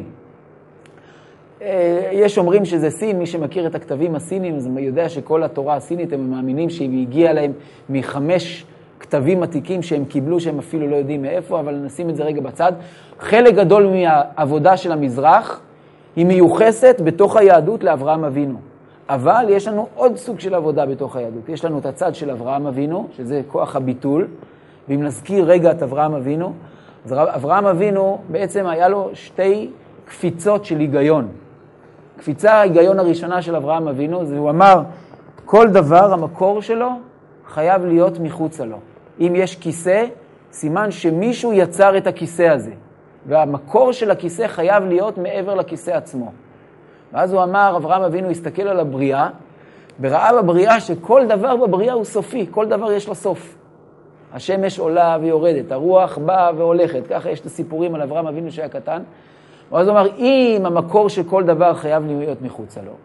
יש אומרים שזה סין, מי שמכיר את הכתבים הסיניים, אז יודע שכל התורה הסינית, הם מאמינים שהיא הגיעה להם מ5 כתבים עתיקים שהם קיבלו, שהם אפילו לא יודעים מאיפה, אבל נשים את זה רגע בצד. חלק גדול מהעבודה של המזרח, היא מיוחסת בתוך היהדות לאברהם אבינו. אבל יש לנו עוד סוג של עבודה בתוך היהדות. יש לנו את הצד של אברהם אבינו, שזה כוח הביטול. ואם נזכיר רגע את אברהם אבינו, אז אברהם אבינו בעצם היה לו 2 קפיצות של היגיון. קפיצה ההיגיון הראשונה של אברהם אבינו, זה הוא אמר, כל דבר, המקור שלו, חייב להיות מחוצה לו. אם יש כיסא, סימן שמישהו יצר את הכיסא הזה. והמקור של הכיסא חייב להיות מעבר לכיסא עצמו. ואז הוא אמר, אברהם אבינו הסתכל על הבריאה, וראה בבריאה שכל דבר בבריאה הוא סופי, כל דבר יש לו סוף. השמש עולה ויורדת, הרוח באה והולכת, ככה יש את הסיפורים על אברהם אבינו שהיה קטן. ואז הוא אמר, אם המקור של כל דבר חייב להיות מחוצה לו,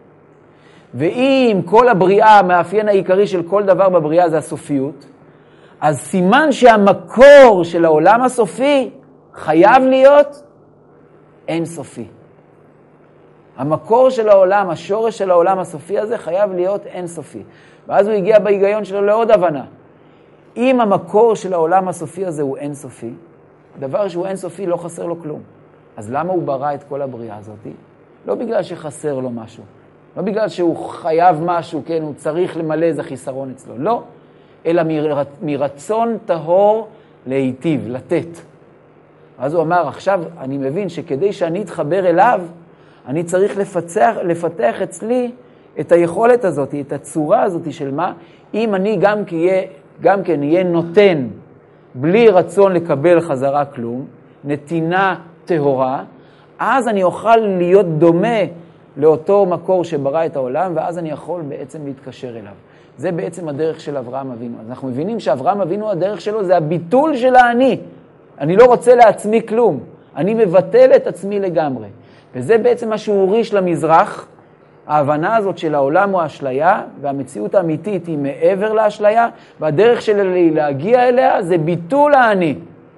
ואם כל הבריאה, המאפיין העיקרי של כל דבר בבריאה זה הסופיות, אז סימן שהמקור של העולם הסופי חייב להיות אין סופי. המקור של העולם, השורש של העולם הסופי הזה חייב להיות אין סופי. ואז הוא הגיע בהיגיון שלו לעוד הבנה. אם המקור של העולם הסופי הזה הוא אין סופי, דבר שהוא אין סופי לא חסר לו כלום. אז למה הוא ברא את כל הבריאה הזאת? לא בגלל שחסר לו משהו. לא בגלל שהוא חייב משהו, כן, הוא צריך למלא איזה חיסרון אצלו. לא, אלא מרצון טהור להיטיב, לתת. אז הוא אמר, עכשיו אני מבין שכדי שאני אתחבר אליו, אני צריך לפתח אצלי את היכולת הזאת, את הצורה הזאת של מה, אם אני גם כן יהיה נותן, בלי רצון לקבל חזרה כלום, נתינה טהורה, אז אני אוכל להיות דומה לאותו מקור שברא את העולם, ואז אני יכול בעצם להתקשר אליו. זה בעצם הדרך של אברהם אבינו. אז אנחנו מבינים שאברהם אבינו, הדרך שלו זה הביטול של האני. אני לא רוצה לעצמי כלום. אני מבטל את עצמי לגמרי. וזה בעצם מה שהוא הוריש למזרח. ההבנה הזאת של העולם הוא האשליה, והמציאות האמיתית היא מעבר לאשליה, והדרך שלי להגיע אליה זה ביטול האני.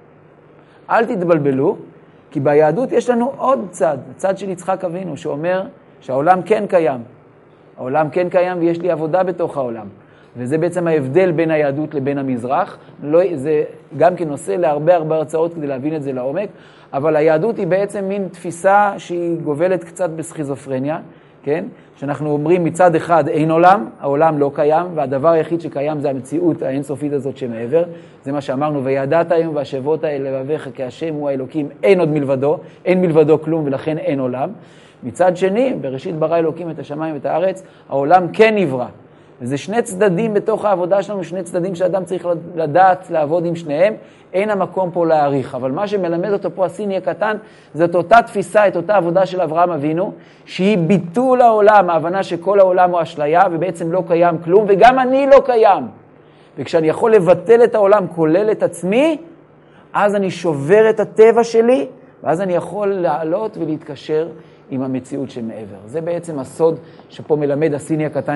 אל תתבלבלו, כי ביהדות יש לנו עוד צד, הצד של יצחק אבינו, שאומר שהעולם כן קיים. העולם כן קיים ויש לי עבודה בתוך העולם. וזה בעצם ההבדל בין היהדות לבין המזרח. זה גם כן נושא להרבה הרצאות כדי להבין את זה לעומק, אבל היהדות היא בעצם מין תפיסה שהיא גובלת קצת בסכיזופרניה, כן? שאנחנו אומרים מצד אחד אין עולם, העולם לא קיים, והדבר היחיד שקיים זה המציאות האינסופית הזאת שמעבר. זה מה שאמרנו, וידעת היום והשבות האלה לבביך כי השם הוא האלוקים, אין עוד מלבדו, אין מלבדו כלום ולכן אין עולם. מצד שני, בראשית ברא אלוקים את השמיים ואת הארץ, העולם כן נברא. וזה 2 צדדים בתוך העבודה שלנו, 2 צדדים שאדם צריך לדעת לעבוד עם שניהם, אין המקום פה להעריך. אבל מה שמלמד אותו פה הסיני הקטן, זאת אותה תפיסה, את אותה עבודה של אברהם אבינו, שהיא ביטול העולם, ההבנה שכל העולם הוא אשליה, ובעצם לא קיים כלום, וגם אני לא קיים. וכשאני יכול לבטל את העולם, כולל את עצמי, אז אני שובר את הטבע שלי, ואז אני יכול לעלות ולהתקשר עם המציאות שמעבר. זה בעצם הסוד שפה מלמד הסיני הקטן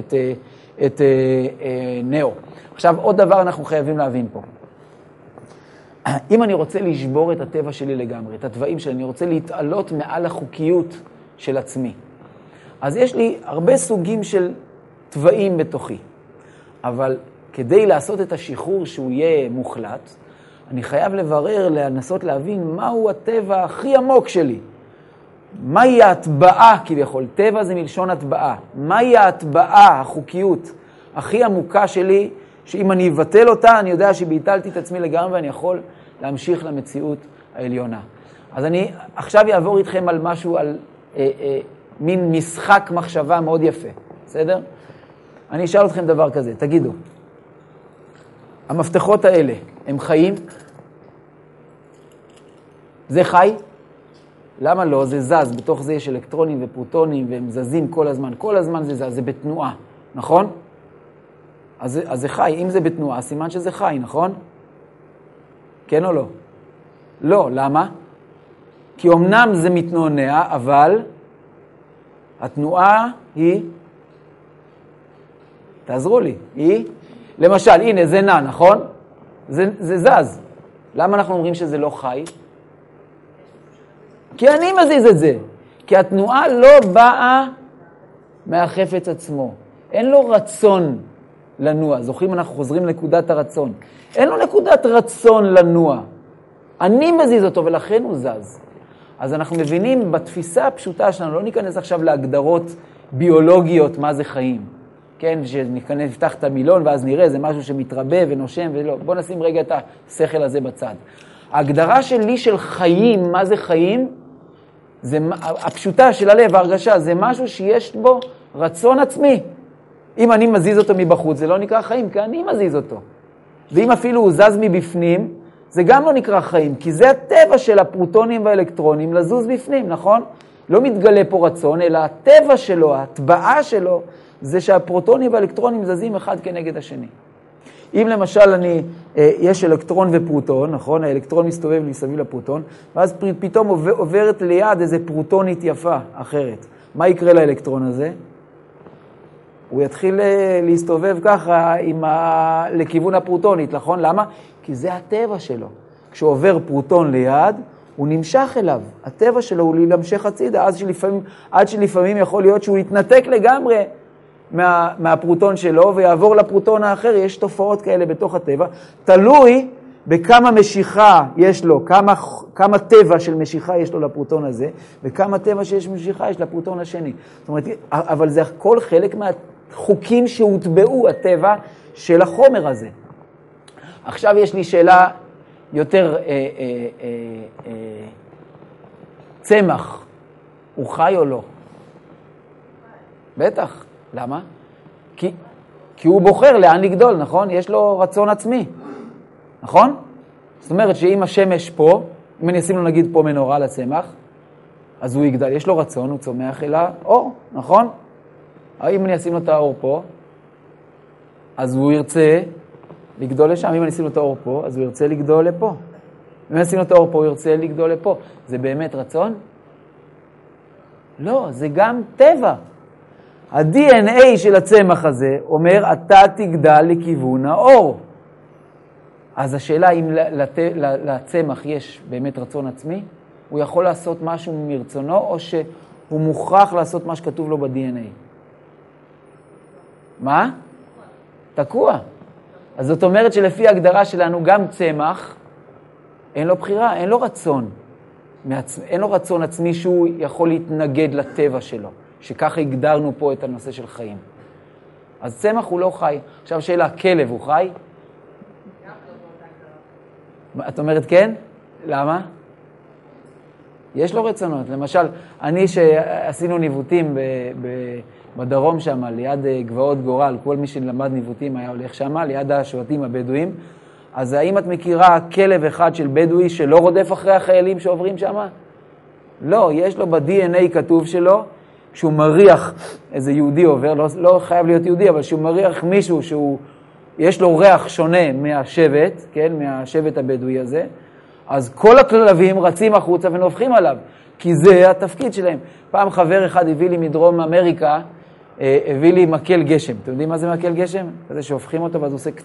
את נאו. עכשיו, עוד דבר אנחנו חייבים להבין פה. אם אני רוצה לשבור את הטבע שלי לגמרי, את הטבעים שלי, אני רוצה להתעלות מעל החוקיות של עצמי. אז יש לי הרבה סוגים של טבעים בתוכי. אבל כדי לעשות את השחרור שהוא יהיה מוחלט, אני חייב לברר, לנסות להבין מהו הטבע הכי עמוק שלי. מהי ההטבעה כביכול? טבע זה מלשון הטבעה. מהי ההטבעה, החוקיות הכי עמוקה שלי, שאם אני אבטל אותה, אני יודע שביטלתי את עצמי לגמרי ואני יכול להמשיך למציאות העליונה. אז אני עכשיו אעבור איתכם על משהו, על מין משחק מחשבה מאוד יפה, בסדר? אני אשאל אתכם דבר כזה, תגידו, המפתחות האלה, הם חיים? זה חי? למה לא? זה זז, בתוך זה יש אלקטרונים ופרוטונים והם זזים כל הזמן זה זז, זה בתנועה, נכון? אז זה חי, אם זה בתנועה, סימן שזה חי, נכון? כן או לא? לא, למה? כי אמנם זה מתנועע, אבל התנועה היא, תעזרו לי, היא, למשל, הנה זה נע, נכון? זה זז. למה אנחנו אומרים שזה לא חי? כי אני מזיז את זה. כי התנועה לא באה מהחפץ עצמו. אין לו רצון לנוע. זוכרים, אנחנו חוזרים לנקודת הרצון. אין לו נקודת רצון לנוע. אני מזיז אותו ולכן הוא זז. אז אנחנו מבינים בתפיסה הפשוטה שלנו, לא ניכנס עכשיו להגדרות ביולוגיות מה זה חיים. כן, שנפתח את המילון ואז נראה, זה משהו שמתרבה ונושם ולא. בוא נשים רגע את השכל הזה בצד. ההגדרה שלי של חיים, מה זה חיים? זה, הפשוטה של הלב, ההרגשה, זה משהו שיש בו רצון עצמי. אם אני מזיז אותו מבחוץ, זה לא נקרא חיים, כי אני מזיז אותו. ואם אפילו הוא זז מבפנים, זה גם לא נקרא חיים, כי זה הטבע של הפרוטונים והאלקטרונים לזוז בפנים, נכון? לא מתגלה פה רצון, אלא הטבע שלו, ההטבעה שלו, זה שהפרוטונים והאלקטרונים זזים אחד כנגד השני. אם למשל יש אלקטרון ופרוטון, נכון? האלקטרון מסתובב מסביב לפרוטון, ואז פתאום עוברת ליד איזה פרוטונית יפה אחרת. מה יקרה לאלקטרון הזה? הוא יתחיל להסתובב ככה לכיוון הפרוטונית, נכון? למה? כי זה הטבע שלו. כשעובר פרוטון ליד, הוא נמשך אליו. הטבע שלו הוא להמשך הצידה, עד שלפעמים יכול להיות שהוא יתנתק לגמרי מהפרוטון שלו ויעבור לפרוטון האחר. יש תופעות כאלה בתוך הטבע. תלוי בכמה משיכה יש לו, כמה טבע של משיכה יש לו לפרוטון הזה, וכמה טבע שיש משיכה יש לפרוטון השני. זאת אומרת, אבל זה הכל חלק מהחוקים שהוטבעו, הטבע של החומר הזה. עכשיו יש לי שאלה יותר, צמח, הוא חי או לא? בטח. למה? כי הוא בוחר לאן לגדול, נכון? יש לו רצון עצמי, נכון? זאת אומרת שאם השמש פה, אם אני אשים לו נגיד פה מנורה לצמח, אז הוא יגדל, יש לו רצון, הוא צומח אל האור, נכון? אם אני אשים לו את האור פה, אז הוא ירצה לגדול לשם. אם אני אשים לו את האור פה, אז הוא ירצה לגדול לפה. אם אני אשים לו את האור פה, הוא ירצה לגדול לפה. זה באמת רצון? לא, זה גם טבע. ה-DNA של הצמח הזה אומר, אתה תגדל לכיוון האור. אז השאלה אם לצמח יש באמת רצון עצמי, הוא יכול לעשות משהו מרצונו, או שהוא מוכרח לעשות מה שכתוב לו ב-DNA. מה? תקוע. אז זאת אומרת שלפי ההגדרה שלנו, גם צמח, אין לו בחירה, אין לו רצון. אין לו רצון עצמי שהוא יכול להתנגד לטבע שלו, שככה הגדרנו פה את הנושא של חיים. אז צמח הוא לא חי. עכשיו שאלה, כלב הוא חי? את אומרת כן? למה? יש לו רצונות. למשל, אני שעשינו ניווטים בדרום שם, ליד גבעות גורל, כל מי שלמד ניווטים היה הולך שם, ליד השבטים הבדואים. אז האם את מכירה כלב אחד של בדואי שלא רודף אחרי החיילים שעוברים שם? לא, יש לו ב-DNA כתוב שלו, כשהוא מריח איזה יהודי עובר, לא חייב להיות יהודי, אבל שהוא מריח מישהו יש לו ריח שונה מהשבט, כן, מהשבט הבדואי הזה, אז כל הכלבים רצים החוצה ונופחים עליו, כי זה התפקיד שלהם. פעם חבר אחד הביא לי מדרום אמריקה, הביא לי מקל גשם. אתם יודעים מה זה מקל גשם? כזה שהופכים אותו ואז הוא עושה...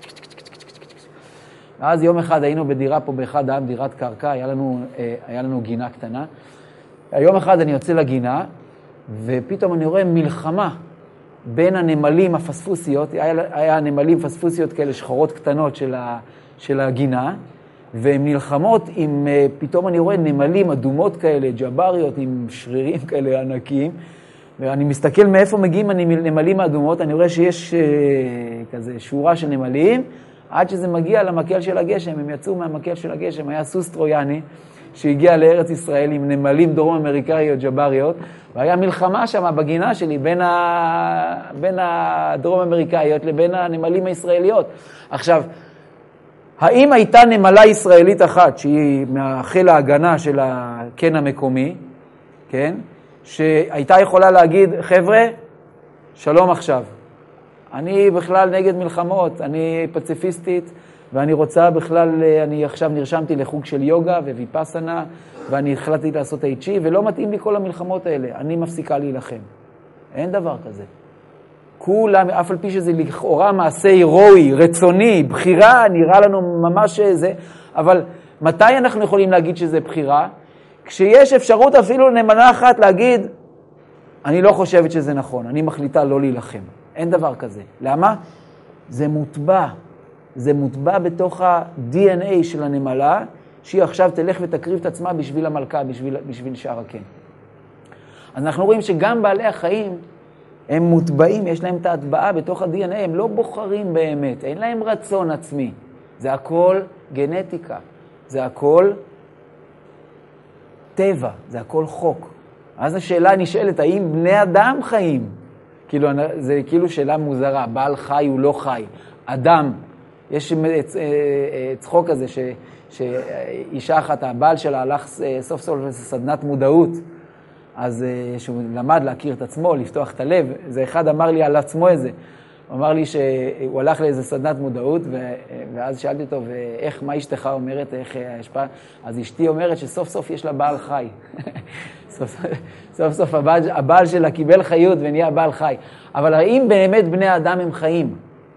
אז יום אחד היינו בדירה פה באחד העם, דירת קרקע, היה לנו גינה קטנה. יום אחד אני יוצא לגינה, ופתאום אני רואה מלחמה בין הנמלים הפספוסיות, היה נמלים פספוסיות כאלה שחורות קטנות של הגינה, והן נלחמות עם, פתאום אני רואה נמלים אדומות כאלה, ג'בריות עם שרירים כאלה ענקיים, ואני מסתכל מאיפה מגיעים הנמלים האדומות, אני רואה שיש כזה שורה של נמלים, עד שזה מגיע למקל של הגשם, הם יצאו מהמקל של הגשם, היה סוס טרויאני שהגיע לארץ ישראל עם נמלים דרום אמריקאיות ג'בריות, והיה מלחמה שם בגינה שלי בין הדרום אמריקאיות לבין הנמלים הישראליות. עכשיו, האם הייתה נמלה ישראלית אחת שהיא מהחיל ההגנה של הקן המקומי, כן? שהייתה יכולה להגיד, חבר'ה, שלום עכשיו. אני בכלל נגד מלחמות, אני פציפיסטית, ואני רוצה בכלל, אני עכשיו נרשמתי לחוג של יוגה וויפסנה, ואני החלטתי לעשות טאי-צ'י, ולא מתאים לי כל המלחמות האלה, אני מפסיקה להילחם. אין דבר כזה. כולם, אף על פי שזה לכאורה מעשה הירואי, רצוני, בחירה, נראה לנו ממש זה, אבל מתי אנחנו יכולים להגיד שזה בחירה? כשיש אפשרות אפילו נמלה אחת להגיד, אני לא חושבת שזה נכון, אני מחליטה לא להילחם. אין דבר כזה. למה? זה מוטבע. זה מוטבע בתוך ה-DNA של הנמלה, שהיא עכשיו תלך ותקריב את עצמה בשביל המלכה, בשביל שער הקן. אז אנחנו רואים שגם בעלי החיים, הם מוטבעים, יש להם את ההטבעה בתוך ה-DNA, הם לא בוחרים באמת, אין להם רצון עצמי. זה הכל גנטיקה, זה הכל טבע, זה הכל חוק. אז השאלה נשאלת, האם בני אדם חיים? כאילו, זה כאילו שאלה מוזרה, בעל חי הוא לא חי. אדם, יש צחוק כזה שאישה אחת, הבעל שלה הלך סוף סוף לסדנת מודעות, אז שהוא למד להכיר את עצמו, לפתוח את הלב, זה אחד אמר לי על עצמו איזה, הוא אמר לי שהוא הלך לאיזה סדנת מודעות, ואז שאלתי אותו, ואיך, מה אשתך אומרת, איך ההשפעה? אז אשתי אומרת שסוף סוף יש לה בעל חי. סוף סוף הבעל שלה קיבל חיות ונהיה בעל חי. אבל האם באמת בני האדם הם חיים?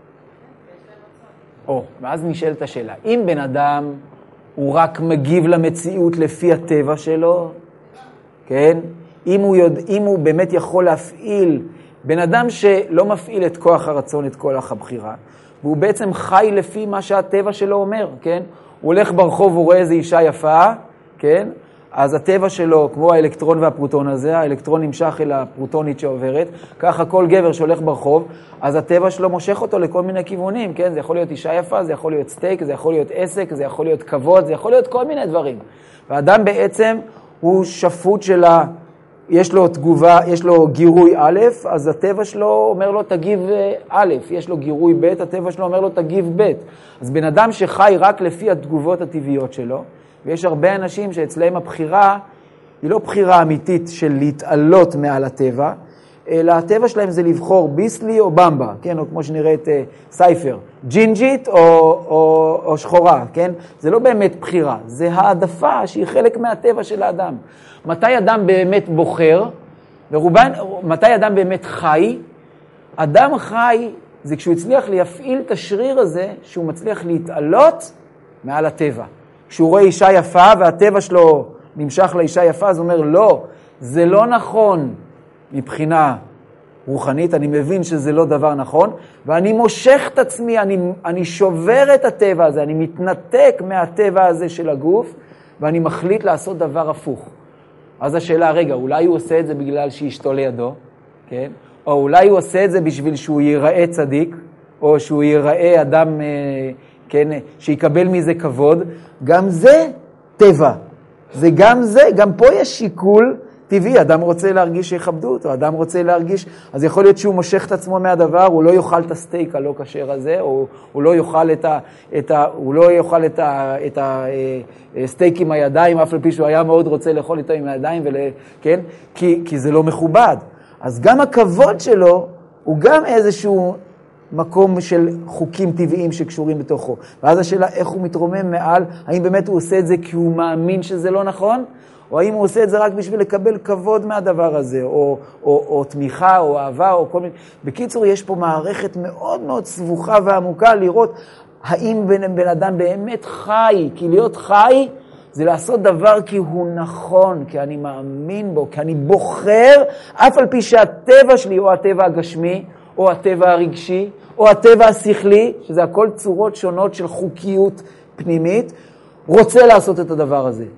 ואז נשאלת השאלה, אם בן אדם הוא רק מגיב למציאות לפי הטבע שלו, כן? אם הוא באמת יכול להפעיל, בן אדם שלא מפעיל את כוח הרצון, את כוח הבחירה, והוא בעצם חי לפי מה שהטבע שלו אומר, כן? הוא הולך ברחוב, הוא רואה איזו אישה יפה, כן? אז הטבע שלו, כמו האלקטרון והפרוטון הזה, האלקטרון נמשך אל הפרוטונית שעוברת, ככה כל גבר שהולך ברחוב, אז הטבע שלו מושך אותו לכל מיני כיוונים, כן? זה יכול להיות אישה יפה, זה יכול להיות סטייק, זה יכול להיות עסק, זה יכול להיות כבוד, זה יכול להיות כל מיני דברים. והאדם בעצם הוא שפוט שלה, יש לו תגובה, יש לו גירוי א', אז הטבע שלו אומר לו תגיב א', יש לו גירוי ב', הטבע שלו אומר לו תגיב ב'. אז בן אדם שחי רק לפי התגובות הטבעיות שלו, ויש הרבה אנשים שאצלהם הבחירה היא לא בחירה אמיתית של להתעלות מעל הטבע, אלא הטבע שלהם זה לבחור ביסלי או במבה, כן? או כמו שנראית סייפר, ג'ינג'ית או שחורה, כן? זה לא באמת בחירה, זה העדפה שהיא חלק מהטבע של האדם. מתי אדם באמת בוחר, מתי אדם באמת חי? אדם חי זה כשהוא הצליח להפעיל את השריר הזה, שהוא מצליח להתעלות מעל הטבע. כשהוא רואה אישה יפה והטבע שלו נמשך לאישה יפה, אז הוא אומר, לא, זה לא נכון מבחינה רוחנית, אני מבין שזה לא דבר נכון, ואני מושך את עצמי, אני שובר את הטבע הזה, אני מתנתק מהטבע הזה של הגוף, ואני מחליט לעשות דבר הפוך. אז השאלה, רגע, אולי הוא עושה את זה בגלל שאשתו לידו, כן? או אולי הוא עושה את זה בשביל שהוא ייראה צדיק, או שהוא ייראה אדם, כן, שיקבל מזה כבוד. גם זה טבע. זה גם זה, גם פה יש שיקול טבעי. אדם רוצה להרגיש שיכבדו אותו, אדם רוצה להרגיש, אז יכול להיות שהוא מושך את עצמו מהדבר, הוא לא יאכל את הסטייק הלא כשר הזה, או הוא לא יאכל את הסטייק עם הידיים, אף על פי שהוא היה מאוד רוצה לאכול איתו עם הידיים, כן? כי זה לא מכובד. אז גם הכבוד שלו הוא גם איזשהו מקום של חוקים טבעיים שקשורים בתוכו. ואז השאלה איך הוא מתרומם מעל, האם באמת הוא עושה את זה כי הוא מאמין שזה לא נכון, או האם הוא עושה את זה רק בשביל לקבל כבוד מהדבר הזה, או תמיכה, או אהבה, או כל מיני. בקיצור, יש פה מערכת מאוד מאוד סבוכה ועמוקה לראות האם בן אדם באמת חי, כי להיות חי זה לעשות דבר כי הוא נכון, כי אני מאמין בו, כי אני בוחר, אף על פי שהטבע שלי או הטבע הגשמי או הטבע הרגשי, או הטבע השכלי, שזה הכל צורות שונות של חוקיות פנימית, רוצה לעשות את הדבר הזה.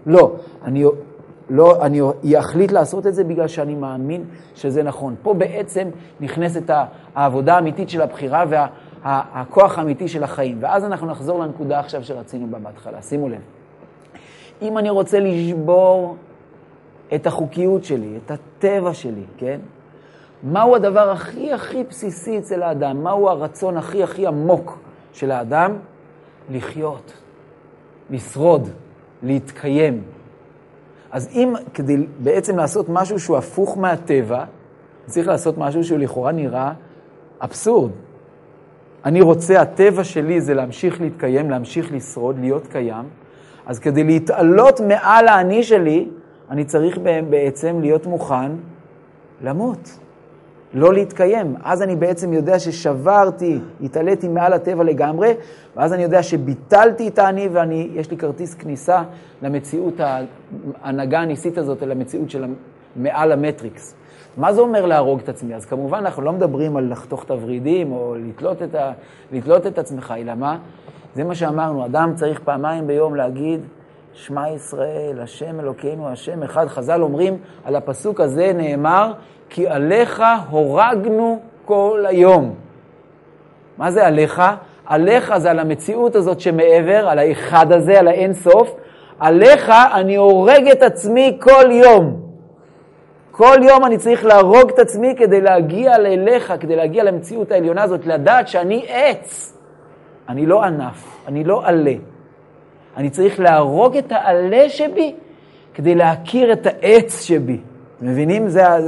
אני אחליט לעשות את זה בגלל שאני מאמין שזה נכון. פה בעצם נכנסת העבודה האמיתית של הבחירה והכוח האמיתי של החיים. ואז אנחנו נחזור לנקודה עכשיו שרצינו בהתחלה. שימו לב. אם אני רוצה לשבור את החוקיות שלי, את הטבע שלי, כן? מהו הדבר הכי בסיסי אצל האדם? מהו הרצון הכי עמוק של האדם? לחיות, לשרוד, להתקיים. אז אם כדי בעצם לעשות משהו שהוא הפוך מהטבע, צריך לעשות משהו שהוא לכאורה נראה אבסורד. אני רוצה, הטבע שלי זה להמשיך להתקיים, להמשיך לשרוד, להיות קיים. אז כדי להתעלות מעל האני שלי, אני צריך בעצם להיות מוכן למות, לא להתקיים. אז אני בעצם יודע ששברתי, התעליתי מעל הטבע לגמרי, ואז אני יודע שביטלתי את האני, ויש לי כרטיס כניסה למציאות ההנהגה הניסית הזאת, למציאות של מעל המטריקס. מה זה אומר להרוג את עצמי? אז כמובן אנחנו לא מדברים על לחתוך את הוורידים, או לתלות את עצמך, אלא מה? זה מה שאמרנו, אדם צריך פעמיים ביום להגיד, שמע ישראל, השם אלוקינו, השם אחד. חז"ל אומרים, על הפסוק הזה נאמר, כי עליך הורגנו כל היום. מה זה עליך? עליך זה על המציאות הזאת שמעבר, על האחד הזה, על האין סוף. עליך אני הורג את עצמי כל יום. כל יום אני צריך להרוג את עצמי כדי להגיע אליך, כדי להגיע למציאות העליונה הזאת, לדעת שאני עץ. אני לא ענף, אני לא עלה. אני צריך להרוג את העלה שבי כדי להכיר את העץ שבי. מבינים?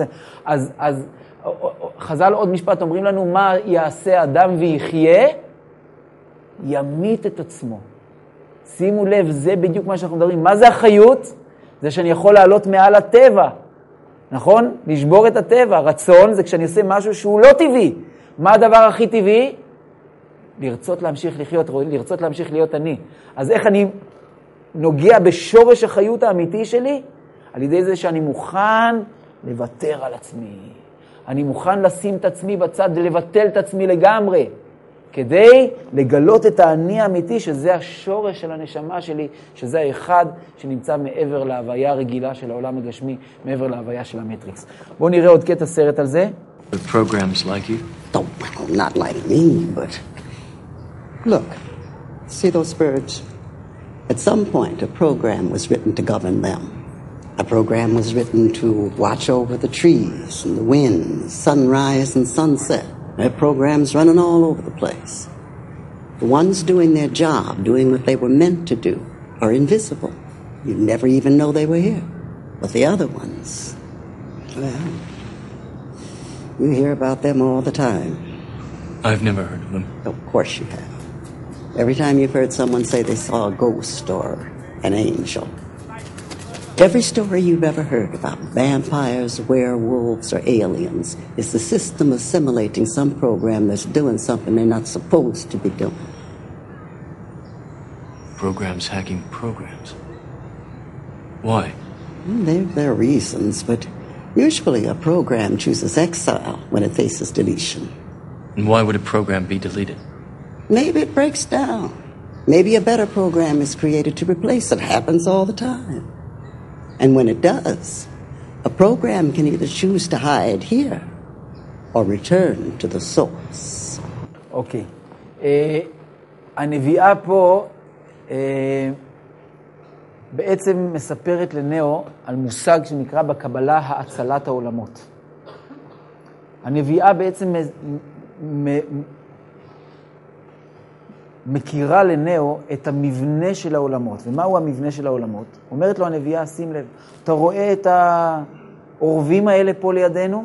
אז חז"ל עוד משפט אומרים לנו, מה יעשה אדם ויחיה? ימית את עצמו. שימו לב, זה בדיוק מה שאנחנו מדברים. מה זה החיות? זה שאני יכול לעלות מעל הטבע. נכון? לשבור את הטבע. רצון זה כשאני עושה משהו שהוא לא טבעי. מה הדבר הכי טבעי? לרצות להמשיך לחיות, לרצות להמשיך להיות אני. אז איך אני נוגע בשורש החיות האמיתי שלי? על ידי זה שאני מוכן לוותר על עצמי. אני מוכן לשים את עצמי בצד ולבטל את עצמי לגמרי, כדי לגלות את האני האמיתי, שזה השורש של הנשמה שלי, שזה האחד שנמצא מעבר להוויה הרגילה של העולם הגשמי, מעבר להוויה של המטריקס. בואו נראה עוד קטע סרט על זה. The programs like you? Oh, well, not like me, but... Look, see those birds? At some point, a program was written to govern them. A program was written to watch over the trees and the winds, sunrise and sunset. There are programs running all over the place. The ones doing their job, doing what they were meant to do, are invisible. You never even know they were here. But the other ones, well, you hear about them all the time. I've never heard of them. Of course you have. Every time you've heard someone say they saw a ghost or an angel. Every story you've ever heard about vampires, werewolves, or aliens is the system assimilating some program that's doing something they're not supposed to be doing. Programs hacking programs. Why? There are reasons, but usually a program chooses exile when it faces deletion. And why would a program be deleted? Maybe it breaks down. Maybe a better program is created to replace it. Happens all the time. And when it does, a program can either choose to hide here or return to the source. אוקיי. הנביאה פה בעצם מספרת לנאו על מושג שנקרא בקבלה האצלת העולמות. הנביאה בעצם מכירה לנאו את המבנה של העולמות. ומהו המבנה של העולמות? אומרת לו הנביאה, שים לב, אתה רואה את העורבים האלה פה לידינו?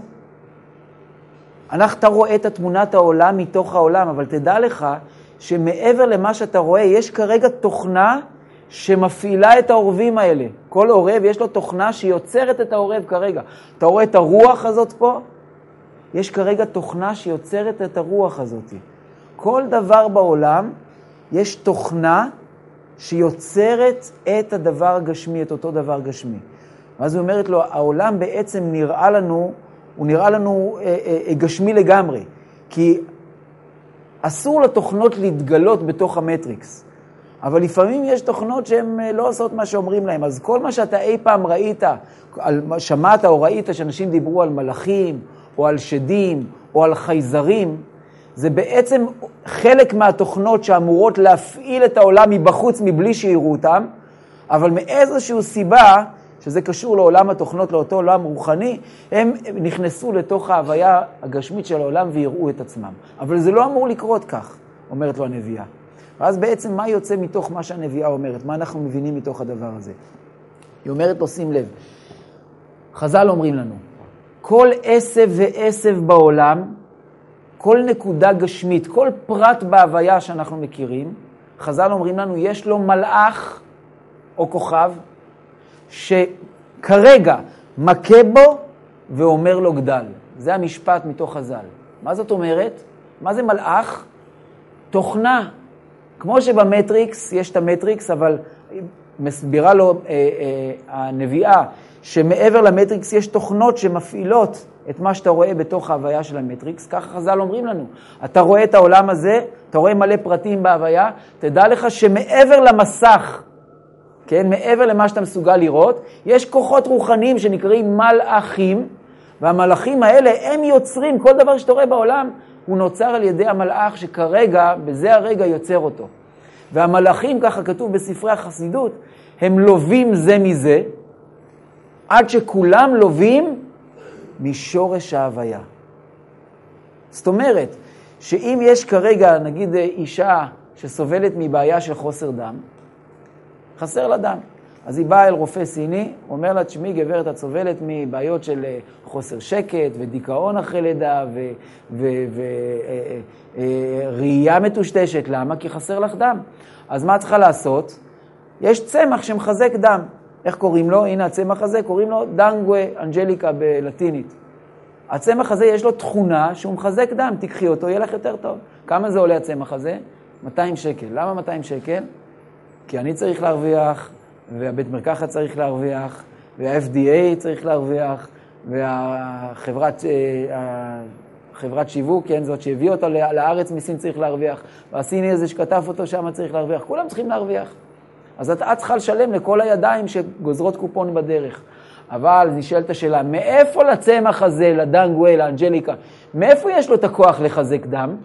אתה רואה את תמונת העולם מתוך העולם, אבל תדע לך שמעבר למה שאתה רואה, יש כרגע תוכנה שמפעילה את העורבים האלה. כל עורב יש לו תוכנה שיוצרת את העורב כרגע. אתה רואה את הרוח הזאת פה? יש כרגע תוכנה שיוצרת את הרוח הזאת. כל דבר בעולם יש תוכנה שיוצרת את הדבר הגשמי, את אותו דבר גשמי. ואז היא אומרת לו, העולם בעצם נראה לנו גשמי לגמרי. כי אסור לתוכנות להתגלות בתוך המטריקס. אבל לפעמים יש תוכנות שהן לא עושות מה שאומרים להם. אז כל מה שאתה אי פעם ראית, שמעת או ראית שאנשים דיברו על מלאכים, או על שדים, או על חייזרים, זה בעצם חלק מהתוכנות שאמורות להפעיל את העולם מבחוץ מבלי שיראו אותם, אבל מאיזושהי סיבה, שזה קשור לעולם התוכנות, לאותו עולם רוחני, הם נכנסו לתוך ההוויה הגשמית של העולם ויראו את עצמם. אבל זה לא אמור לקרות כך, אומרת לו הנביאה. ואז בעצם מה יוצא מתוך מה שהנביאה אומרת? מה אנחנו מבינים מתוך הדבר הזה? היא אומרת לו, שים לב, חז"ל אומרים לנו, כל עשב ועשב בעולם, כל נקודה גשמית, כל פרט בהוויה שאנחנו מכירים, חז"ל אומרים לנו, יש לו מלאך או כוכב, שכרגע מכה בו ואומר לו גדל. זה המשפט מתוך חז"ל. מה זאת אומרת? מה זה מלאך? תוכנה. כמו שבמטריקס, יש את המטריקס, אבל מסבירה לו הנביאה, שמעבר למטריקס יש תוכנות שמפעילות את מה שאתה רואה בתוך ההוויה של המטריקס. ככה חז"ל אומרים לנו. אתה רואה את העולם הזה, אתה רואה מלא פרטים בהוויה, תדע לך שמעבר למסך, כן, מעבר למה שאתה מסוגל לראות, יש כוחות רוחניים שנקראים מלאכים, והמלאכים האלה הם יוצרים, כל דבר שאתה רואה בעולם, הוא נוצר על ידי המלאך שכרגע, בזה הרגע יוצר אותו. והמלאכים, ככה כתוב בספרי החסידות, הם לובים זה מזה, עד שכולם לובים משורש ההוויה. זאת אומרת, שאם יש כרגע, נגיד אישה שסובלת מבעיה של חוסר דם, חסר לה דם. אז היא באה אל רופא סיני, אומר לה, תשמעי גברת, את סובלת מבעיות של חוסר שקט ודיכאון אחרי לידה וראייה מטושטשת. למה? כי חסר לך דם. אז מה צריכה לעשות? יש צמח שמחזק דם. איך קוראים לו? הנה הצמח הזה, קוראים לו דנגווה אנג'ליקה בלטינית. הצמח הזה יש לו תכונה שהוא מחזק דם, תקחי אותו, יהיה לך יותר טוב. כמה זה עולה הצמח הזה? 200 שקל. למה 200 שקל? כי אני צריך להרוויח, והבית מרקחת צריך להרוויח, וה-FDA צריך להרוויח, והחברת שיווק, כן, זאת שהביא אותו לארץ מסין צריך להרוויח, והסיני הזה שכתב אותו שם צריך להרוויח, כולם צריכים להרוויח. אז את צריכה לשלם לכל הידיים שגוזרות קופון בדרך. אבל נשאלת השאלה, מאיפה לצמח הזה, לדנגווה, לאנג'ליקה, מאיפה יש לו את הכוח לחזק דם?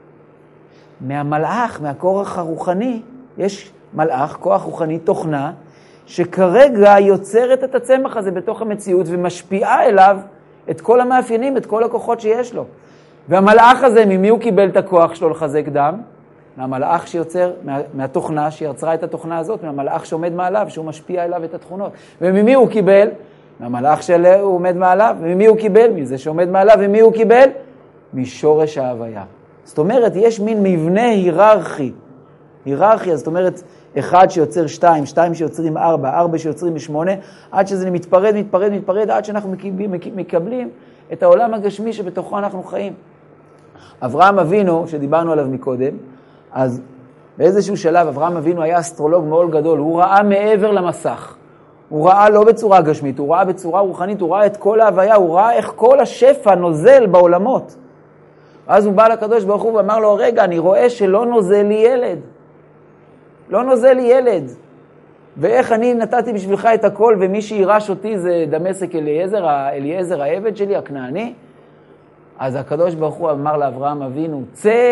מהמלאך, מהכוח הרוחני, יש מלאך, כוח רוחני, תוכנה, שכרגע יוצרת את הצמח הזה בתוך המציאות ומשפיעה אליו את כל המאפיינים, את כל הכוחות שיש לו. והמלאך הזה, ממי הוא קיבל את הכוח שלו לחזק דם? מהמלאך שיוצר, מהתוכנה שיצרה את התוכנה הזאת, מהמלאך שעומד מעליו, שהוא משפיע אליו את התכונות. וממי הוא קיבל? מהמלאך שהוא עומד מעליו. וממי הוא קיבל? מזה שעומד מעליו. וממי הוא קיבל? משורש ההוויה. זאת אומרת, יש מין מבנה היררכי. היררכיה, זאת אומרת, 1 שיוצר 2, 2 שיוצרים 4, 4 שיוצרים 8, עד שזה מתפרד, עד שאנחנו מקבלים את העולם הגשמי שבתוכו אנחנו חיים. אברהם אבינו, שדיברנו עליו מקודם, אז באיזשהו שלב אברהם אבינו היה אסטרולוג מאוד גדול, הוא ראה מעבר למסך. הוא ראה לא בצורה גשמית, הוא ראה בצורה רוחנית, הוא ראה את כל ההוויה, הוא ראה איך כל השפע נוזל בעולמות. אז הוא בא לקדוש ברוך הוא ואמר לו, רגע, אני רואה שלא נוזל לי ילד. לא נוזל לי ילד. ואיך אני נתתי בשבילך את הכל, ומי שירש אותי זה דמשק אליעזר העבד שלי, הכנעני. אז הקדוש ברוך הוא אמר לאברהם אבינו,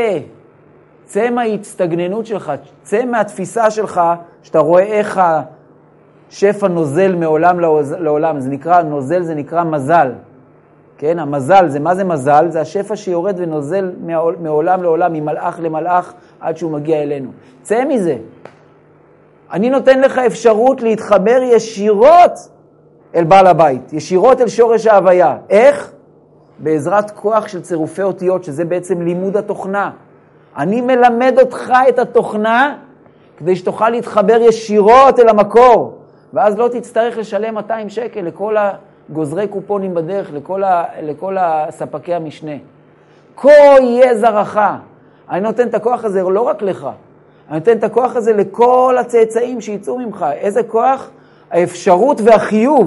צא מההצטגננות שלך, צא מהתפיסה שלך, שאתה רואה איך השפע נוזל מעולם לעולם. זה נקרא, נוזל זה נקרא מזל. כן, המזל, מה זה מזל? זה השפע שיורד ונוזל מעולם לעולם, ממלאך למלאך, עד שהוא מגיע אלינו. צא מזה. אני נותן לך אפשרות להתחבר ישירות אל בעל הבית, ישירות אל שורש ההוויה. איך? בעזרת כוח של צירופי אותיות, שזה בעצם לימוד התוכנה. אני מלמד אותך את התוכנה, כדי שתוכל להתחבר ישירות אל המקור, ואז לא תצטרך לשלם 200 שקל לכל הגוזרי קופונים בדרך, לכל הספקי המשנה. כה יהיה זרעך. אני נותן את הכוח הזה לא רק לך, אני נותן את הכוח הזה לכל הצאצאים שיצאו ממך. איזה כוח? האפשרות והחיוב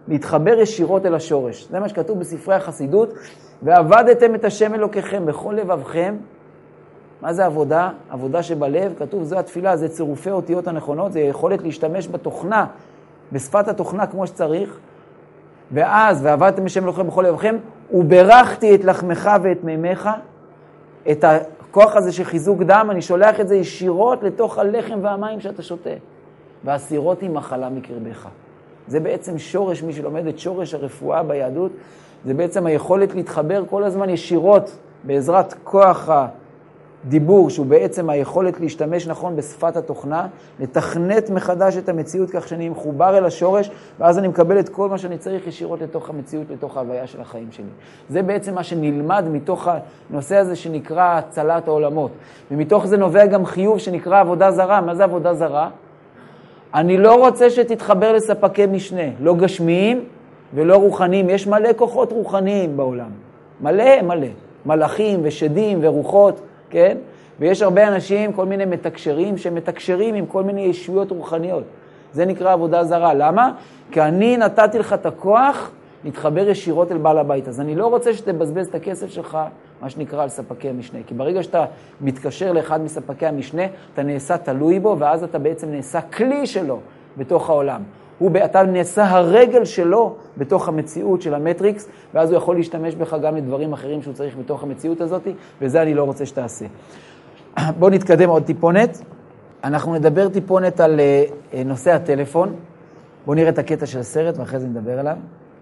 להתחבר ישירות אל השורש. זה מה שכתוב בספרי החסידות, ועבדתם את השם אלוקיכם בכל לבבכם. מה זה עבודה? עבודה שבלב, כתוב, זו התפילה, זה צירופי אותיות הנכונות, זה יכולת להשתמש בתוכנה, בשפת התוכנה כמו שצריך, ואז, ועבדתם השם אלוקיכם בכל לבבכם, וברכתי את לחמך ואת מימיך, את הכוח הזה של חיזוק דם, אני שולח את זה ישירות לתוך הלחם והמים שאתה שותה. והסירות היא מחלה מקרבך. זה בעצם שורש, מי שלומד את שורש הרפואה ביהדות, זה בעצם היכולת להתחבר כל הזמן ישירות בעזרת כוח הדיבור, שהוא בעצם היכולת להשתמש נכון בשפת התוכנה, לתכנת מחדש את המציאות כך שאני מחובר אל השורש, ואז אני מקבל את כל מה שאני צריך ישירות לתוך המציאות, לתוך ההוויה של החיים שלי. זה בעצם מה שנלמד מתוך הנושא הזה שנקרא הצלת העולמות. ומתוך זה נובע גם חיוב שנקרא עבודה זרה. מה זה עבודה זרה? אני לא רוצה שתתחבר לספקי משנה, לא גשמיים ולא רוחניים. יש מלא כוחות רוחניים בעולם. מלא. מלאכים ושדים ורוחות, כן? ויש הרבה אנשים, כל מיני מתקשרים, שמתקשרים עם כל מיני ישויות רוחניות. זה נקרא עבודה זרה. למה? כי אני נתתי לך את הכוח להתחבר ישירות אל בעל הבית. אז אני לא רוצה שתבזבז את הכסף שלך, מה שנקרא, על ספקי המשנה. כי ברגע שאתה מתקשר לאחד מספקי המשנה, אתה נעשה תלוי בו, ואז אתה בעצם נעשה כלי שלו בתוך העולם. אתה נעשה הרגל שלו בתוך המציאות של המטריקס, ואז הוא יכול להשתמש בך גם לדברים אחרים שהוא צריך בתוך המציאות הזאת, וזה אני לא רוצה שתעשה. בואו נתקדם עוד טיפונת. אנחנו נדבר טיפונת על נושא הטלפון. בואו נראה את הקטע של הסרט, ואחרי זה נדבר עליו.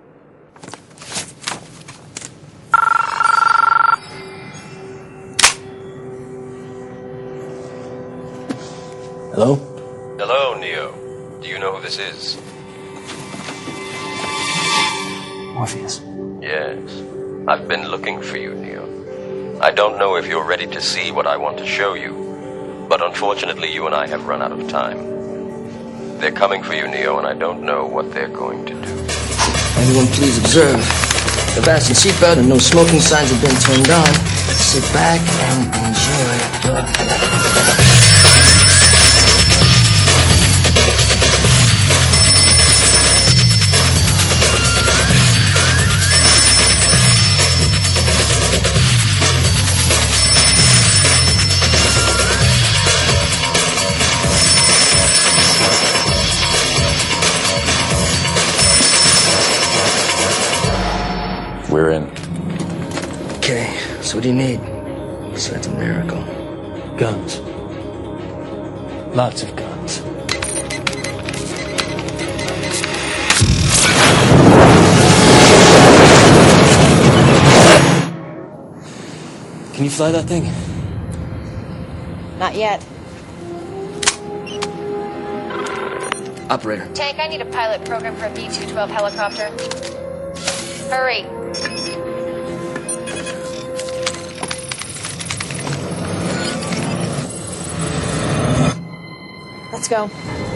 Hello? Hello, Neo. Do you know who this is? Morpheus. Yes. I've been looking for you, Neo. I don't know if you're ready to see what I want to show you, but unfortunately you and I have run out of time. They're coming for you, Neo, and I don't know what they're going to do. Everyone please observe. The fasten seatbelt and no smoking signs have been turned on. Sit back and enjoy. We're in. Okay, so what do you need? So that's a miracle. Guns. Lots of guns. Can you fly that thing? Not yet. Operator. Tank, I need a pilot program for a B-212 helicopter. Hurry. Let's go.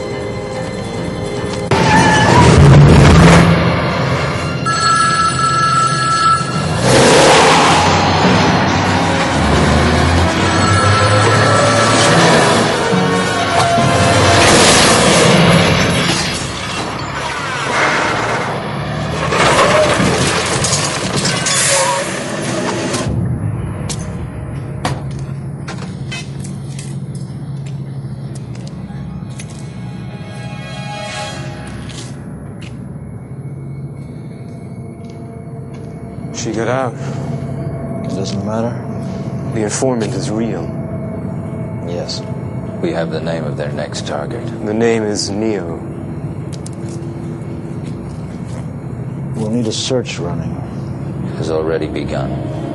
She got out. It doesn't matter. The informant is real. Yes. We have the name of their next target. The name is Neo. We'll need a search running. It has already begun.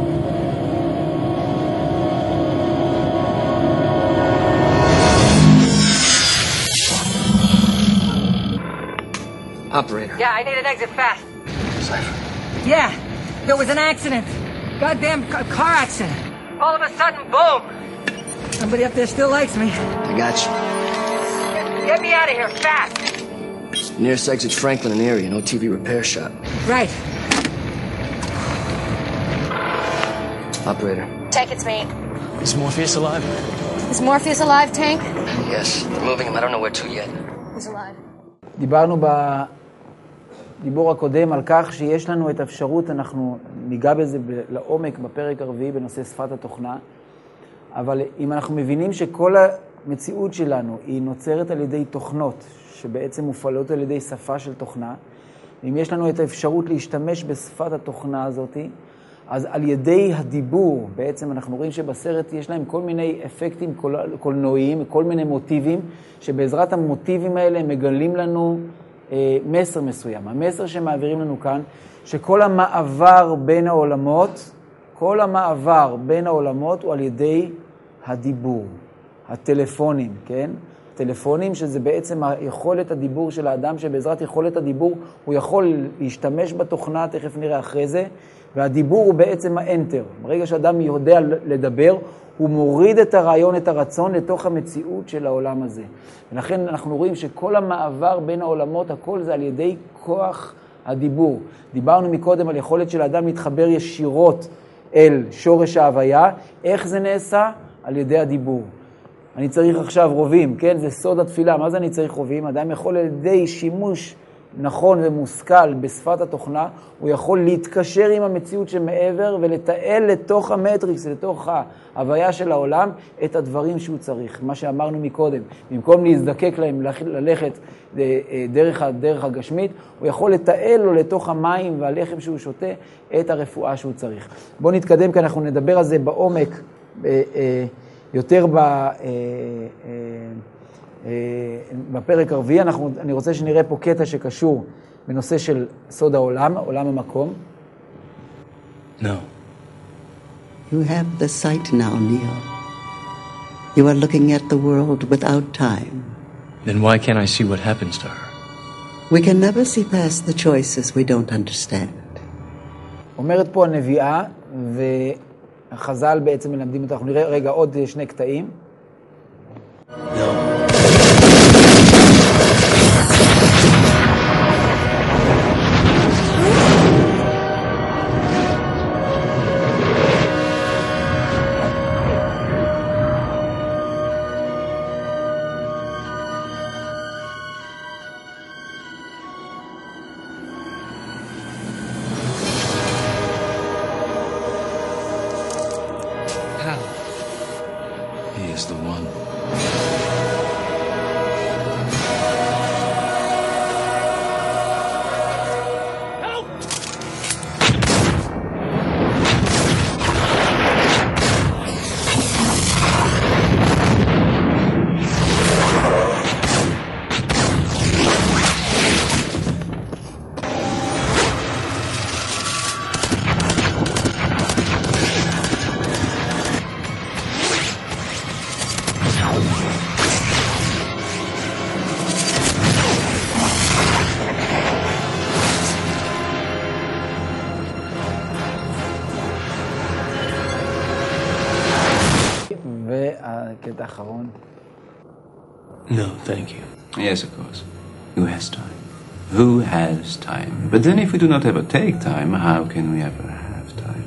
Operator. Yeah, I need an exit fast. Cypher. Yeah, there was an accident. Goddamn car accident. All of a sudden, boom. Somebody up there still likes me. I got you. Get me out of here, fast. Nearest exit's Franklin and Erie, no TV repair shop. Right. Operator. Tank, it's me. Is Morpheus alive? Is Morpheus alive, Tank? Yes, they're moving him. I don't know where to yet. He's alive. דיברנו בדיבור הקודם על כך שיש לנו את האפשרות, אנחנו ניגע בזה לעומק בפרק הרביעי בנושא שפת התוכנה, אבל אם אנחנו מבינים שכל המציאות שלנו היא נוצרת על ידי תוכנות, שבעצם מופעלות על ידי שפה של תוכנה, אם יש לנו את האפשרות להשתמש בשפת התוכנה הזאת, אז על ידי הדיבור, בעצם אנחנו רואים שבסרט יש להם כל מיני אפקטים קולנועיים, כל מיני מוטיבים, שבעזרת המוטיבים האלה הם מגלים לנו מסר מסוים. המסר שמעבירים לנו כאן, שכל המעבר בין העולמות, כל המעבר בין העולמות הוא על ידי הדיבור, הטלפונים, כן? טלפונים, שזה בעצם יכולת הדיבור של האדם, שבעזרת יכולת הדיבור הוא יכול להשתמש בתוכנה, תכף נראה אחרי זה, והדיבור הוא בעצם האנטר. ברגע שאדם יודע לדבר, הוא מוריד את הרעיון, את הרצון, לתוך המציאות של העולם הזה. ולכן אנחנו רואים שכל המעבר בין העולמות, הכל זה על ידי כוח הדיבור. דיברנו מקודם על יכולת של האדם להתחבר ישירות אל שורש ההוויה. איך זה נעשה? על ידי הדיבור. אני צריך עכשיו רובים, כן? זה סוד התפילה. מה זה אני צריך רובים? אדם יכול על ידי שימוש נכון ומושכל בשפת התוכנה, הוא יכול להתקשר עם המציאות שמעבר ולתעל לתוך המטריקס, לתוך ההוויה של העולם, את הדברים שהוא צריך. מה שאמרנו מקודם, במקום להזדקק להם ללכת דרך הגשמית, הוא יכול לתעל לו לתוך המים והלחם שהוא שותה את הרפואה שהוא צריך. בואו נתקדם, כי אנחנו נדבר על זה בעומק, יותר בפרק הרביעי. אני רוצה שנראה פה קטע שקשור בנושא של סוד העולם, עולם המקום. No. You have the sight now, Neo. You are looking at the world without time. Then why can't I see what happens to her? We can never see past the choices we don't understand. אומרת פה הנביאה, והחז"ל בעצם מלמדים אותנו. נראה רגע עוד שני קטעים. No. He is the one. והקטע האחרון. No, thank you. Yes, of course. Who has time? Who has time? But then if we do not ever take time, how can we ever have time?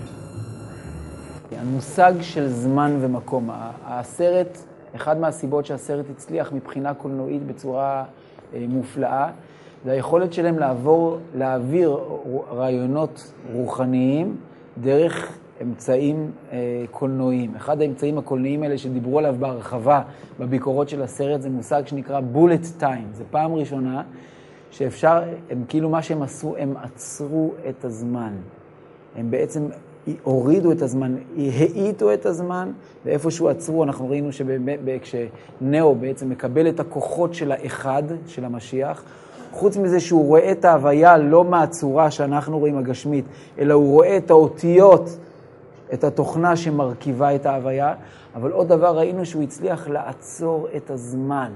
המושג של זמן ומקום. הסרט, אחד מהסיבות שהסרט הצליח מבחינה קולנועית בצורה מופלאה, זה היכולת שלהם להעביר רעיונות רוחניים דרך אמצעים קולנועיים. אחד האמצעים הקולנועיים האלה שדיברו עליו בהרחבה בביקורות של הסרט, זה מושג שנקרא bullet time. זה פעם ראשונה שאפשר, הם כאילו מה שהם עשו, הם עצרו את הזמן. הם בעצם הורידו את הזמן, העיטו את הזמן, ואיפשהו עצרו, אנחנו ראינו כשנאו בעצם מקבל את הכוחות של האחד, של המשיח, חוץ מזה שהוא רואה את ההוויה לא מהצורה שאנחנו רואים הגשמית, אלא הוא רואה את האותיות, את התוכנה שמרכיבה את ההוויה, אבל עוד דבר ראינו שהוא הצליח לעצור את הזמן.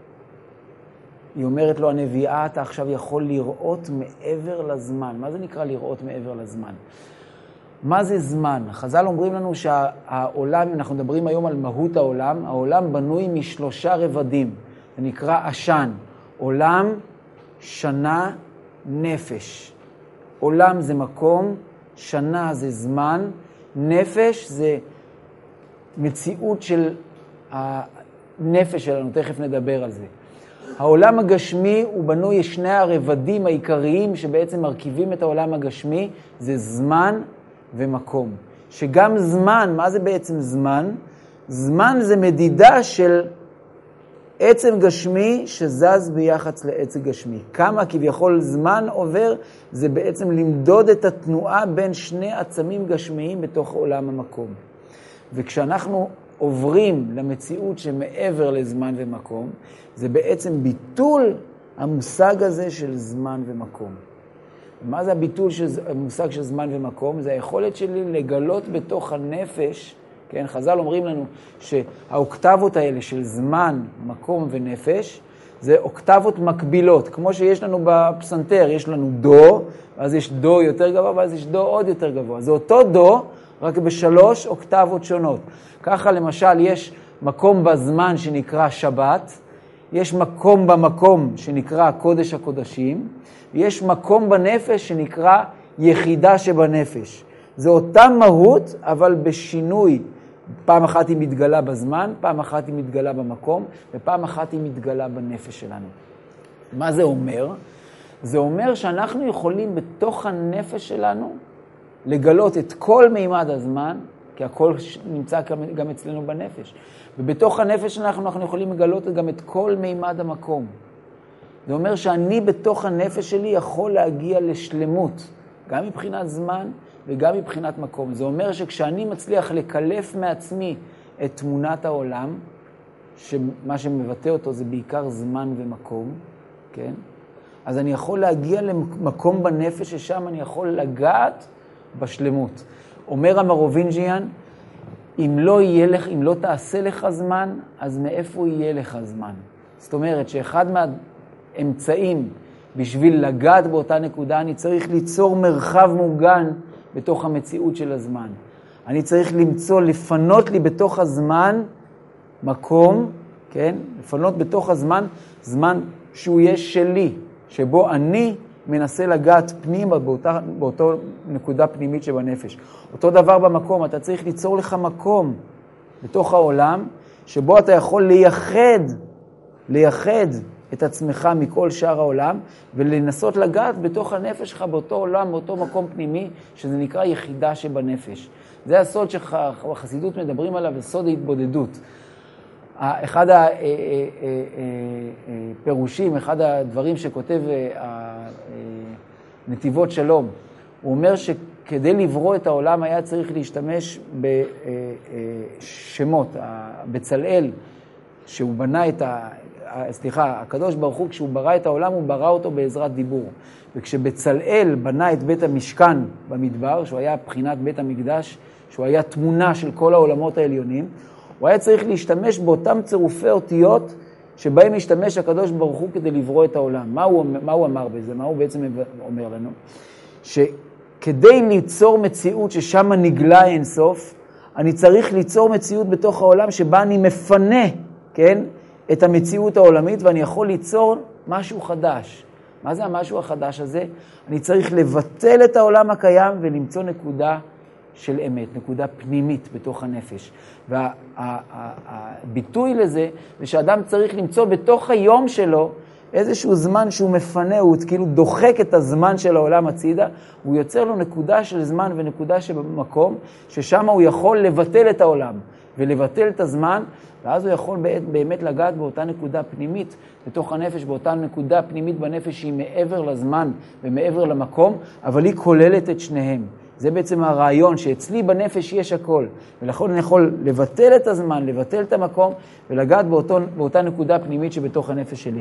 היא אומרת לו, הנביאה, אתה עכשיו יכול לראות מעבר לזמן. מה זה נקרא לראות מעבר לזמן? מה זה זמן? חז"ל אומרים לנו שהעולם, אנחנו מדברים היום על מהות העולם, העולם בנוי משלושה רבדים. זה נקרא עשן. עולם, שנה, נפש. עולם זה מקום, שנה זה זמן, נפש זה מציאות של הנפש שלנו, תכף נדבר על זה. העולם הגשמי הוא בנוי שני הרבדים העיקריים שבעצם מרכיבים את העולם הגשמי, זה זמן ומקום. שגם זמן, מה זה בעצם זמן? זמן זה מדידה של עצם גשמי שזז ביחס לעצם גשמי. כמה כביכול זמן עובר, זה בעצם למדוד את התנועה בין שני עצמים גשמיים בתוך עולם המקום. וכשאנחנו עוברים למציאות שמעבר לזמן ומקום, זה בעצם ביטול המושג הזה של זמן ומקום. מה זה הביטול של המושג של זמן ומקום? זה היכולת שלי לגלות בתוך הנפש, כן, חז"ל אומרים לנו שהאוקטבות האלה של זמן, מקום ונפש, זה אוקטבות מקבילות. כמו שיש לנו בפסנתר, יש לנו דו, ואז יש דו יותר גבוה, ואז יש דו עוד יותר גבוה. זה אותו דו, רק בשלוש אוקטבות שונות. ככה למשל יש מקום בזמן שנקרא שבת, יש מקום במקום שנקרא קודש הקודשים, ויש מקום בנפש שנקרא יחידה שבנפש. זה אותה מהות, אבל בשינוי. פעם אחת היא מתגלה בזמן, פעם אחת היא מתגלה במקום, ופעם אחת היא מתגלה בנפש שלנו. מה זה אומר? זה אומר שאנחנו יכולים בתוך הנפש שלנו לגלות את כל מימד הזמן, כי הכל נמצא גם אצלנו בנפש. ובתוך הנפש שלנו אנחנו יכולים לגלות גם את כל מימד המקום. זה אומר שאני בתוך הנפש שלי יכול להגיע לשלמות, גם מבחינת זמן וגם מבחינת מקום. זה אומר שכשאני מצליח לקלף מעצמי את תמונת העולם, שמה שמבטא אותו זה בעיקר זמן ומקום, כן? אז אני יכול להגיע למקום בנפש ששם אני יכול לגעת בשלמות. אומר המרובינג'יאן, אם לא תעשה לך זמן, אז מאיפה יהיה לך זמן? זאת אומרת שאחד מהאמצעים בשביל לגעת באותה נקודה, אני צריך ליצור מרחב מוגן בתוך המציאות של הזמן. אני צריך לפנות לי בתוך הזמן מקום, כן? לפנות בתוך הזמן, זמן שהוא יש שלי, שבו אני מנסה לגעת פנימה באותו נקודה פנימית שבנפש. אותו דבר במקום, אתה צריך ליצור לך מקום בתוך העולם, שבו אתה יכול לייחד את עצמך מכל שאר העולם, ולנסות לגעת בתוך הנפש שלך באותו עולם, באותו מקום פנימי, שזה נקרא יחידה שבנפש. זה הסוד שהחסידות מדברים עליו, זה סוד ההתבודדות. אחד הפירושים, אחד הדברים שכותב נתיבות שלום, הוא אומר שכדי לברוא את העולם היה צריך להשתמש בשמות. בצלאל, שהוא בנה הקדוש ברוך הוא, כשהוא ברא את העולם, הוא ברא אותו בעזרת דיבור. וכשבצלאל בנה את בית המשכן במדבר, שהוא היה בחינת בית המקדש, שהוא היה תמונה של כל העולמות העליונים, הוא היה צריך להשתמש באותם צירופי אותיות שבהם השתמש הקדוש ברוך הוא כדי לברוא את העולם. מה הוא אמר בזה? מה הוא בעצם אומר לנו? שכדי ליצור מציאות ששם נגלה אינסוף, אני צריך ליצור מציאות בתוך העולם שבה אני מפנה, כן, את המציאות העולמית, ואני יכול ליצור משהו חדש. מה זה המשהו החדש הזה? אני צריך לבטל את העולם הקיים ולמצוא נקודה של אמת, נקודה פנימית בתוך הנפש. והביטוי לזה זה שאדם צריך למצוא בתוך היום שלו איזשהו זמן שהוא מפנה, הוא כאילו דוחק את הזמן של העולם הצידה, הוא יוצר לו נקודה של זמן ונקודה של מקום, ששם הוא יכול לבטל את העולם ולבטל את הזמן, ואז הוא יכול באמת לגעת באותה נקודה פנימית בתוך הנפש, באותה נקודה פנימית בנפש שהיא מעבר לזמן ומעבר למקום, אבל היא כוללת את שניהם. זה בעצם הרעיון שאצלי בנפש יש הכל, ולכן אני יכול לבטל את הזמן, לבטל את המקום, ולגעת באותה נקודה פנימית שבתוך הנפש שלי.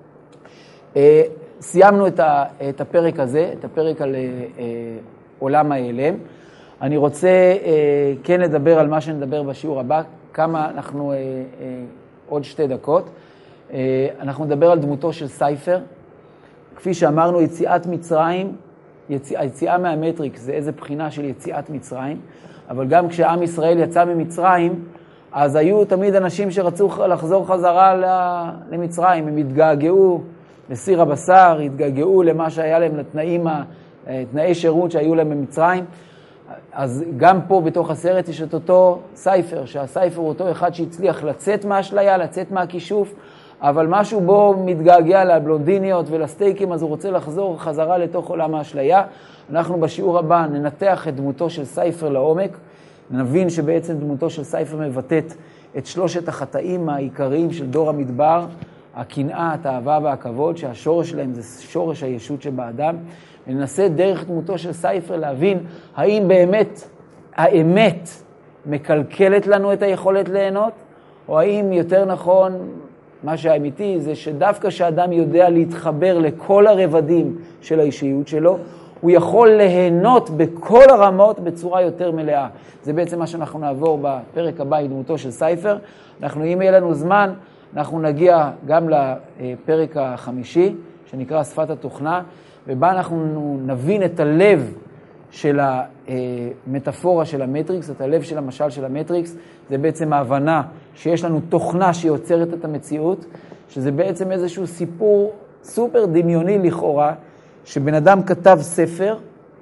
סיימנו את הפרק הזה, את הפרק על עולם ההיעלם. אני רוצה כן לדבר על מה שנדבר בשיעור הבא, כמה אנחנו עוד 2 דקות. אנחנו נדבר על דמותו של סייפר. כפי שאמרנו, יציאת מצרים, היציאה מהמטריקס זה איזה בחינה של יציאת מצרים, אבל גם כשעם ישראל יצא ממצרים, אז היו תמיד אנשים שרצו לחזור חזרה למצרים, הם התגעגעו לסיר הבשר, התגעגעו למה שהיה להם, לתנאי שירות שהיו להם במצרים. אז גם פה בתוך הסרט יש את אותו סייפר, שהסייפר הוא אותו אחד שהצליח לצאת מהאשליה, לצאת מהכישוף, אבל משהו בו מתגעגע לבלונדיניות ולסטייקים, אז הוא רוצה לחזור חזרה לתוך עולם האשליה. אנחנו בשיעור הבא ננתח את דמותו של סייפר לעומק, נבין שבעצם דמותו של סייפר מבטאת את שלושת החטאים העיקריים של דור המדבר, הקנאה, התאווה והכבוד, שהשורש שלהם זה שורש הישות שבאדם. וננסה דרך דמותו של סייפר להבין האם באמת האמת מקלקלת לנו את היכולת ליהנות, או האם יותר נכון, מה שהאמיתי זה שדווקא שהאדם יודע להתחבר לכל הרבדים של האישיות שלו, הוא יכול ליהנות בכל הרמות בצורה יותר מלאה. זה בעצם מה שאנחנו נעבור בפרק הבא עם דמותו של סייפר. אם יהיה לנו זמן, אנחנו נגיע גם לפרק החמישי, שנקרא שפת התוכנה, ובה אנחנו נבין את הלב של המטאפורה של המטריקס, את הלב של המשל של המטריקס. זה בעצם ההבנה שיש לנו תוכנה שיוצרת את המציאות, שזה בעצם איזשהו סיפור סופר דמיוני לכאורה, שבן אדם כתב ספר,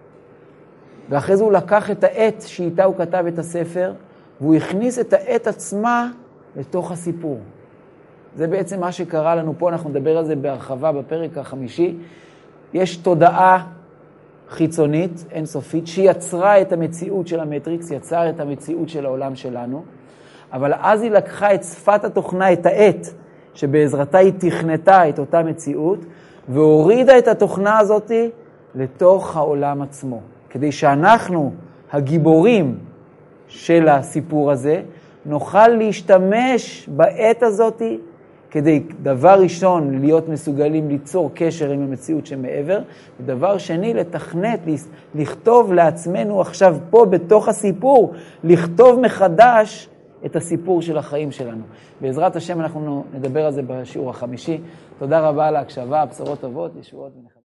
ואחרי זה הוא לקח את העת שאיתה הוא כתב את הספר, והוא הכניס את העת עצמה לתוך הסיפור. זה בעצם מה שקרה לנו פה, אנחנו נדבר על זה בהרחבה בפרק החמישי. יש תודעה חיצונית, אינסופית, שיצרה את המציאות של המטריקס, יצר את המציאות של העולם שלנו, אבל אז היא לקחה את שפת התוכנה, את העת, שבעזרתה היא תכנתה את אותה מציאות, והורידה את התוכנה הזאת לתוך העולם עצמו. כדי שאנחנו, הגיבורים של הסיפור הזה, נוכל להשתמש בעת הזאת, כדי דבר ראשון להיות מסוגלים ליצור קשר עם המציאות שמעבר, ודבר שני לתכנת, לכתוב לעצמנו עכשיו פה בתוך הסיפור, לכתוב מחדש את הסיפור של החיים שלנו. בעזרת השם אנחנו נדבר על זה בשיעור החמישי. תודה רבה על ההקשבה, בשורות טובות, ישועות ונחמות.